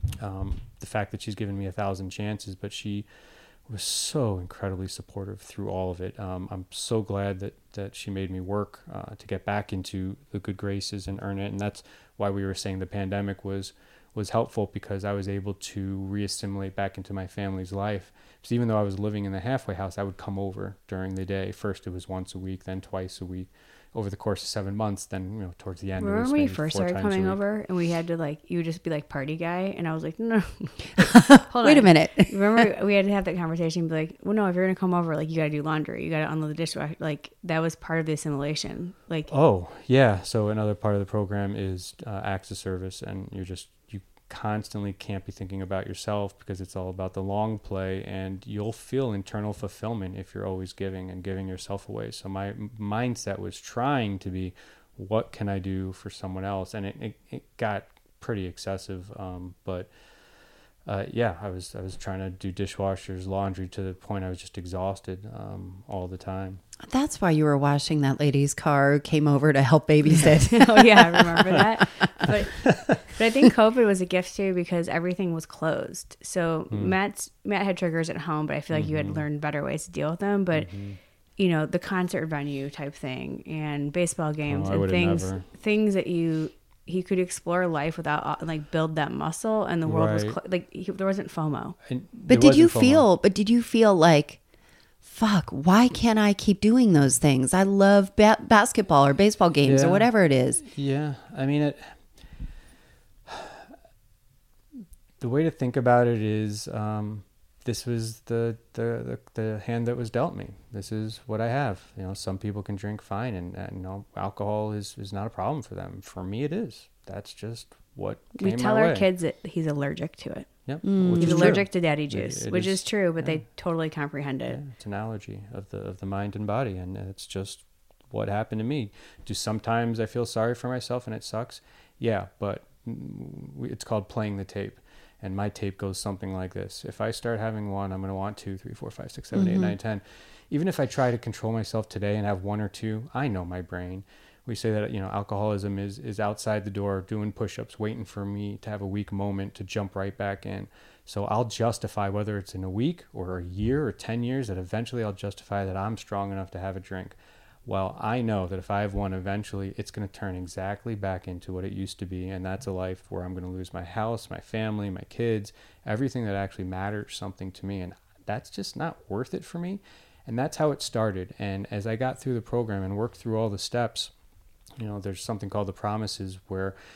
Um, the fact that she's given me a thousand chances, but she was so incredibly supportive through all of it. Um, I'm so glad that, that she made me work uh, to get back into the good graces and earn it. And that's why we were saying the pandemic was, was helpful, because I was able to reassimilate back into my family's life. Because even though I was living in the halfway house, I would come over during the day. First it was once a week, then twice a week. Over the course of seven months, then, you know, towards the end. Remember it was when we maybe first four started times coming a week. over and we had to like, you would just be like party guy. And I was like, no, hold Wait on. a minute. Remember we had to have that conversation, be like, well, no, if you're going to come over, like you got to do laundry. You got to unload the dishwasher. Like that was part of the assimilation. Like, Oh, yeah. So another part of the program is uh, acts of service, and you're just, you constantly can't be thinking about yourself, because it's all about the long play, and you'll feel internal fulfillment if you're always giving and giving yourself away. So my m- mindset was trying to be, what can I do for someone else? And it, it, it got pretty excessive. Um, but uh, yeah, I was, I was trying to do dishwashers, laundry, to the point I was just exhausted um, all the time. That's why you were washing that lady's car who came over to help babysit. oh yeah, I remember that. But but I think COVID was a gift too, because everything was closed. So Mm. Matt's Matt had triggers at home, but I feel like Mm-hmm. you had learned better ways to deal with them. But Mm-hmm. you know, the concert venue type thing and baseball games Oh, I and would've things never. things that you he could explore life without uh, like build that muscle, and the world was Right. clo- like he, there wasn't FOMO. And But there did you wasn't FOMO. feel, but did you feel like, fuck, why can't I keep doing those things? I love ba- basketball or baseball games or Yeah. whatever it is. Yeah, I mean, it. The way to think about it is, um, this was the, the, the, the hand that was dealt me. This is what I have. You know, some people can drink fine, and, and you know, alcohol is, is not a problem for them. For me, it is. That's just what came We tell my our way. kids that he's allergic to it. Yep, Mm. which He's is allergic true. to daddy It- juice, it which is, is- true, but yeah. they totally comprehend it. Yeah, it's an allergy of the of the mind and body, and it's just what happened to me. Do sometimes I feel sorry for myself and it sucks? Yeah, but mm, we- it's called playing the tape, and my tape goes something like this. If I start having one, I'm going to want two, three, four, five, six, seven, eight, nine, ten. Even if I try to control myself today and have one or two, I know my brain. We say that, you know, alcoholism is, is outside the door doing push-ups, waiting for me to have a weak moment to jump right back in. So I'll justify, whether it's in a week or a year or ten years, that eventually I'll justify that I'm strong enough to have a drink. Well, I know that if I have one, eventually it's going to turn exactly back into what it used to be. And that's a life where I'm going to lose my house, my family, my kids, everything that actually matters something to me. And that's just not worth it for me. And that's how it started. And as I got through the program and worked through all the steps, you know, there's something called the promises, where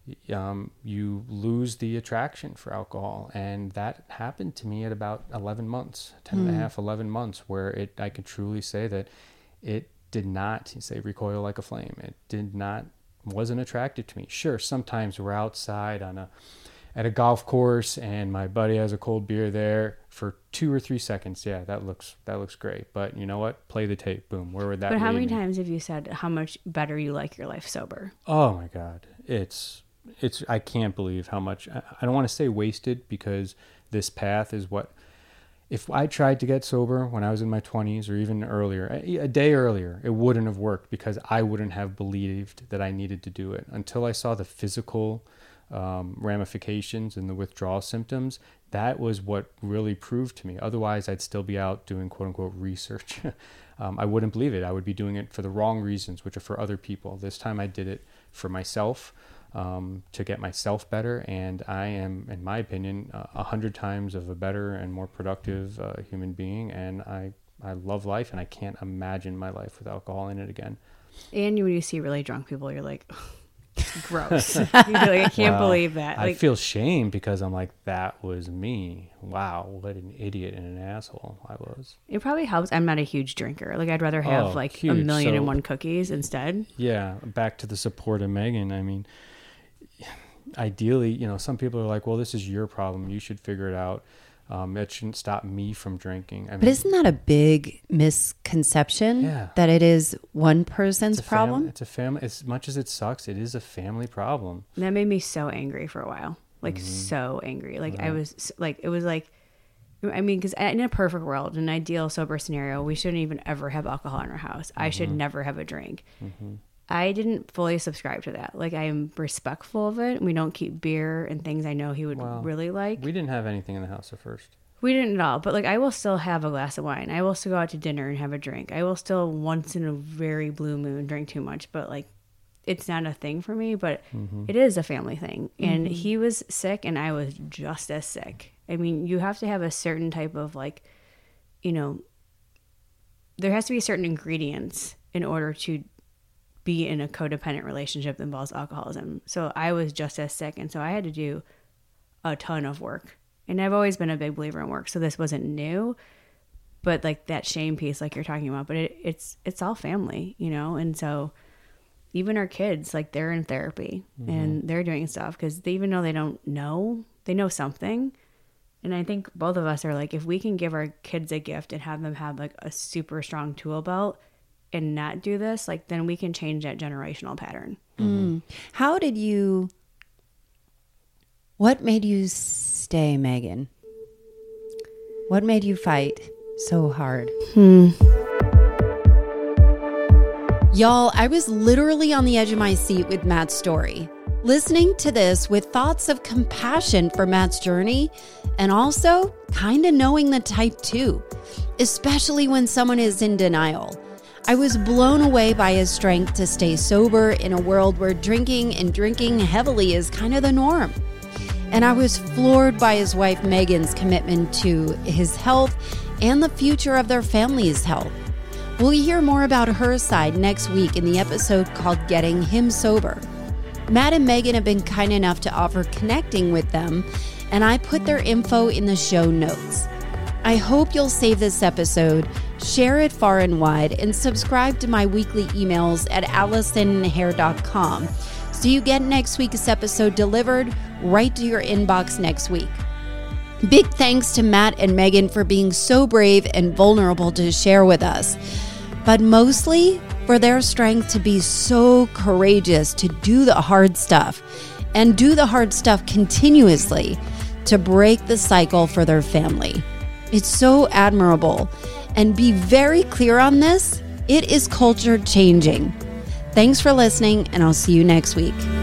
um, you lose the attraction for alcohol. And that happened to me at about eleven months, ten and a half, eleven months, where it, I can truly say that it did not, you say, recoil like a flame. It did not, wasn't attractive to me. Sure, sometimes we're outside on a, at a golf course and my buddy has a cold beer there for two or three seconds. Yeah, that looks, that looks great. But you know what? Play the tape. Boom. Where would that be? But how many times have you said how much better you like your life sober? Oh my God. It's, it's, I can't believe how much, I, I don't want to say wasted, because this path is what, if I tried to get sober when I was in my twenties or even earlier, a, a day earlier, it wouldn't have worked, because I wouldn't have believed that I needed to do it until I saw the physical um, ramifications and the withdrawal symptoms. That was what really proved to me. Otherwise, I'd still be out doing quote unquote research. um, I wouldn't believe it. I would be doing it for the wrong reasons, which are for other people. This time I did it for myself, um, to get myself better. And I am, in my opinion, a uh, hundred times of a better and more productive uh, human being. And I, I love life, and I can't imagine my life with alcohol in it again. And when you see really drunk people, you're like, gross. You'd be like, I can't Wow. believe that. I Like, feel shame, because I'm like, that was me. Wow, what an idiot and an asshole I was. it probably helps. I'm not a huge drinker. Like, I'd rather have Oh, like a huge. million and So- one cookies instead. Yeah, back to the support of Megan. I mean, ideally, you know, some people are like, well, this is your problem. You should figure it out. Um, it shouldn't stop me from drinking. I mean, But isn't that a big misconception Yeah. that it is one person's it's a fam- problem? it's a family. As much as it sucks, it is a family problem. And that made me so angry for a while. Like, Mm-hmm. so angry. Like, I was s- like, it was like, I mean, because in a perfect world, an ideal sober scenario, we shouldn't even ever have alcohol in our house. I should never have a drink. I didn't fully subscribe to that. Like, I am respectful of it. We don't keep beer and things I know he would Well, really like. We didn't have anything in the house at first. We didn't at all. But, like, I will still have a glass of wine. I will still go out to dinner and have a drink. I will still, once in a very blue moon, drink too much. But, like, it's not a thing for me. But it is a family thing. And he was sick, and I was just as sick. I mean, you have to have a certain type of, like, you know, there has to be certain ingredients in order to be in a codependent relationship that involves alcoholism. So I was just as sick, and so I had to do a ton of work. And I've always been a big believer in work, so this wasn't new. But like that shame piece, like you're talking about, but it, it's it's all family, you know. And so even our kids, like, they're in therapy and they're doing stuff because they, even though they don't know, they know something. And I think both of us are like, if we can give our kids a gift and have them have like a super strong tool belt and not do this, like, then we can change that generational pattern. Mm. How did you, what made you stay, Megan? What made you fight so hard? Hmm. Y'all, I was literally on the edge of my seat with Matt's story, listening to this with thoughts of compassion for Matt's journey and also kind of knowing the type too, especially when someone is in denial. I was blown away by his strength to stay sober in a world where drinking and drinking heavily is kind of the norm. And I was floored by his wife Megan's commitment to his health and the future of their family's health. We'll hear more about her side next week in the episode called Getting Him Sober. Matt and Megan have been kind enough to offer connecting with them, and I put their info in the show notes. I hope you'll save this episode, share it far and wide, and subscribe to my weekly emails at allison hair dot com so you get next week's episode delivered right to your inbox next week. Big thanks to Matt and Megan for being so brave and vulnerable to share with us, but mostly for their strength to be so courageous to do the hard stuff and do the hard stuff continuously to break the cycle for their family. It's so admirable. And be very clear on this, it is culture changing. Thanks for listening, and I'll see you next week.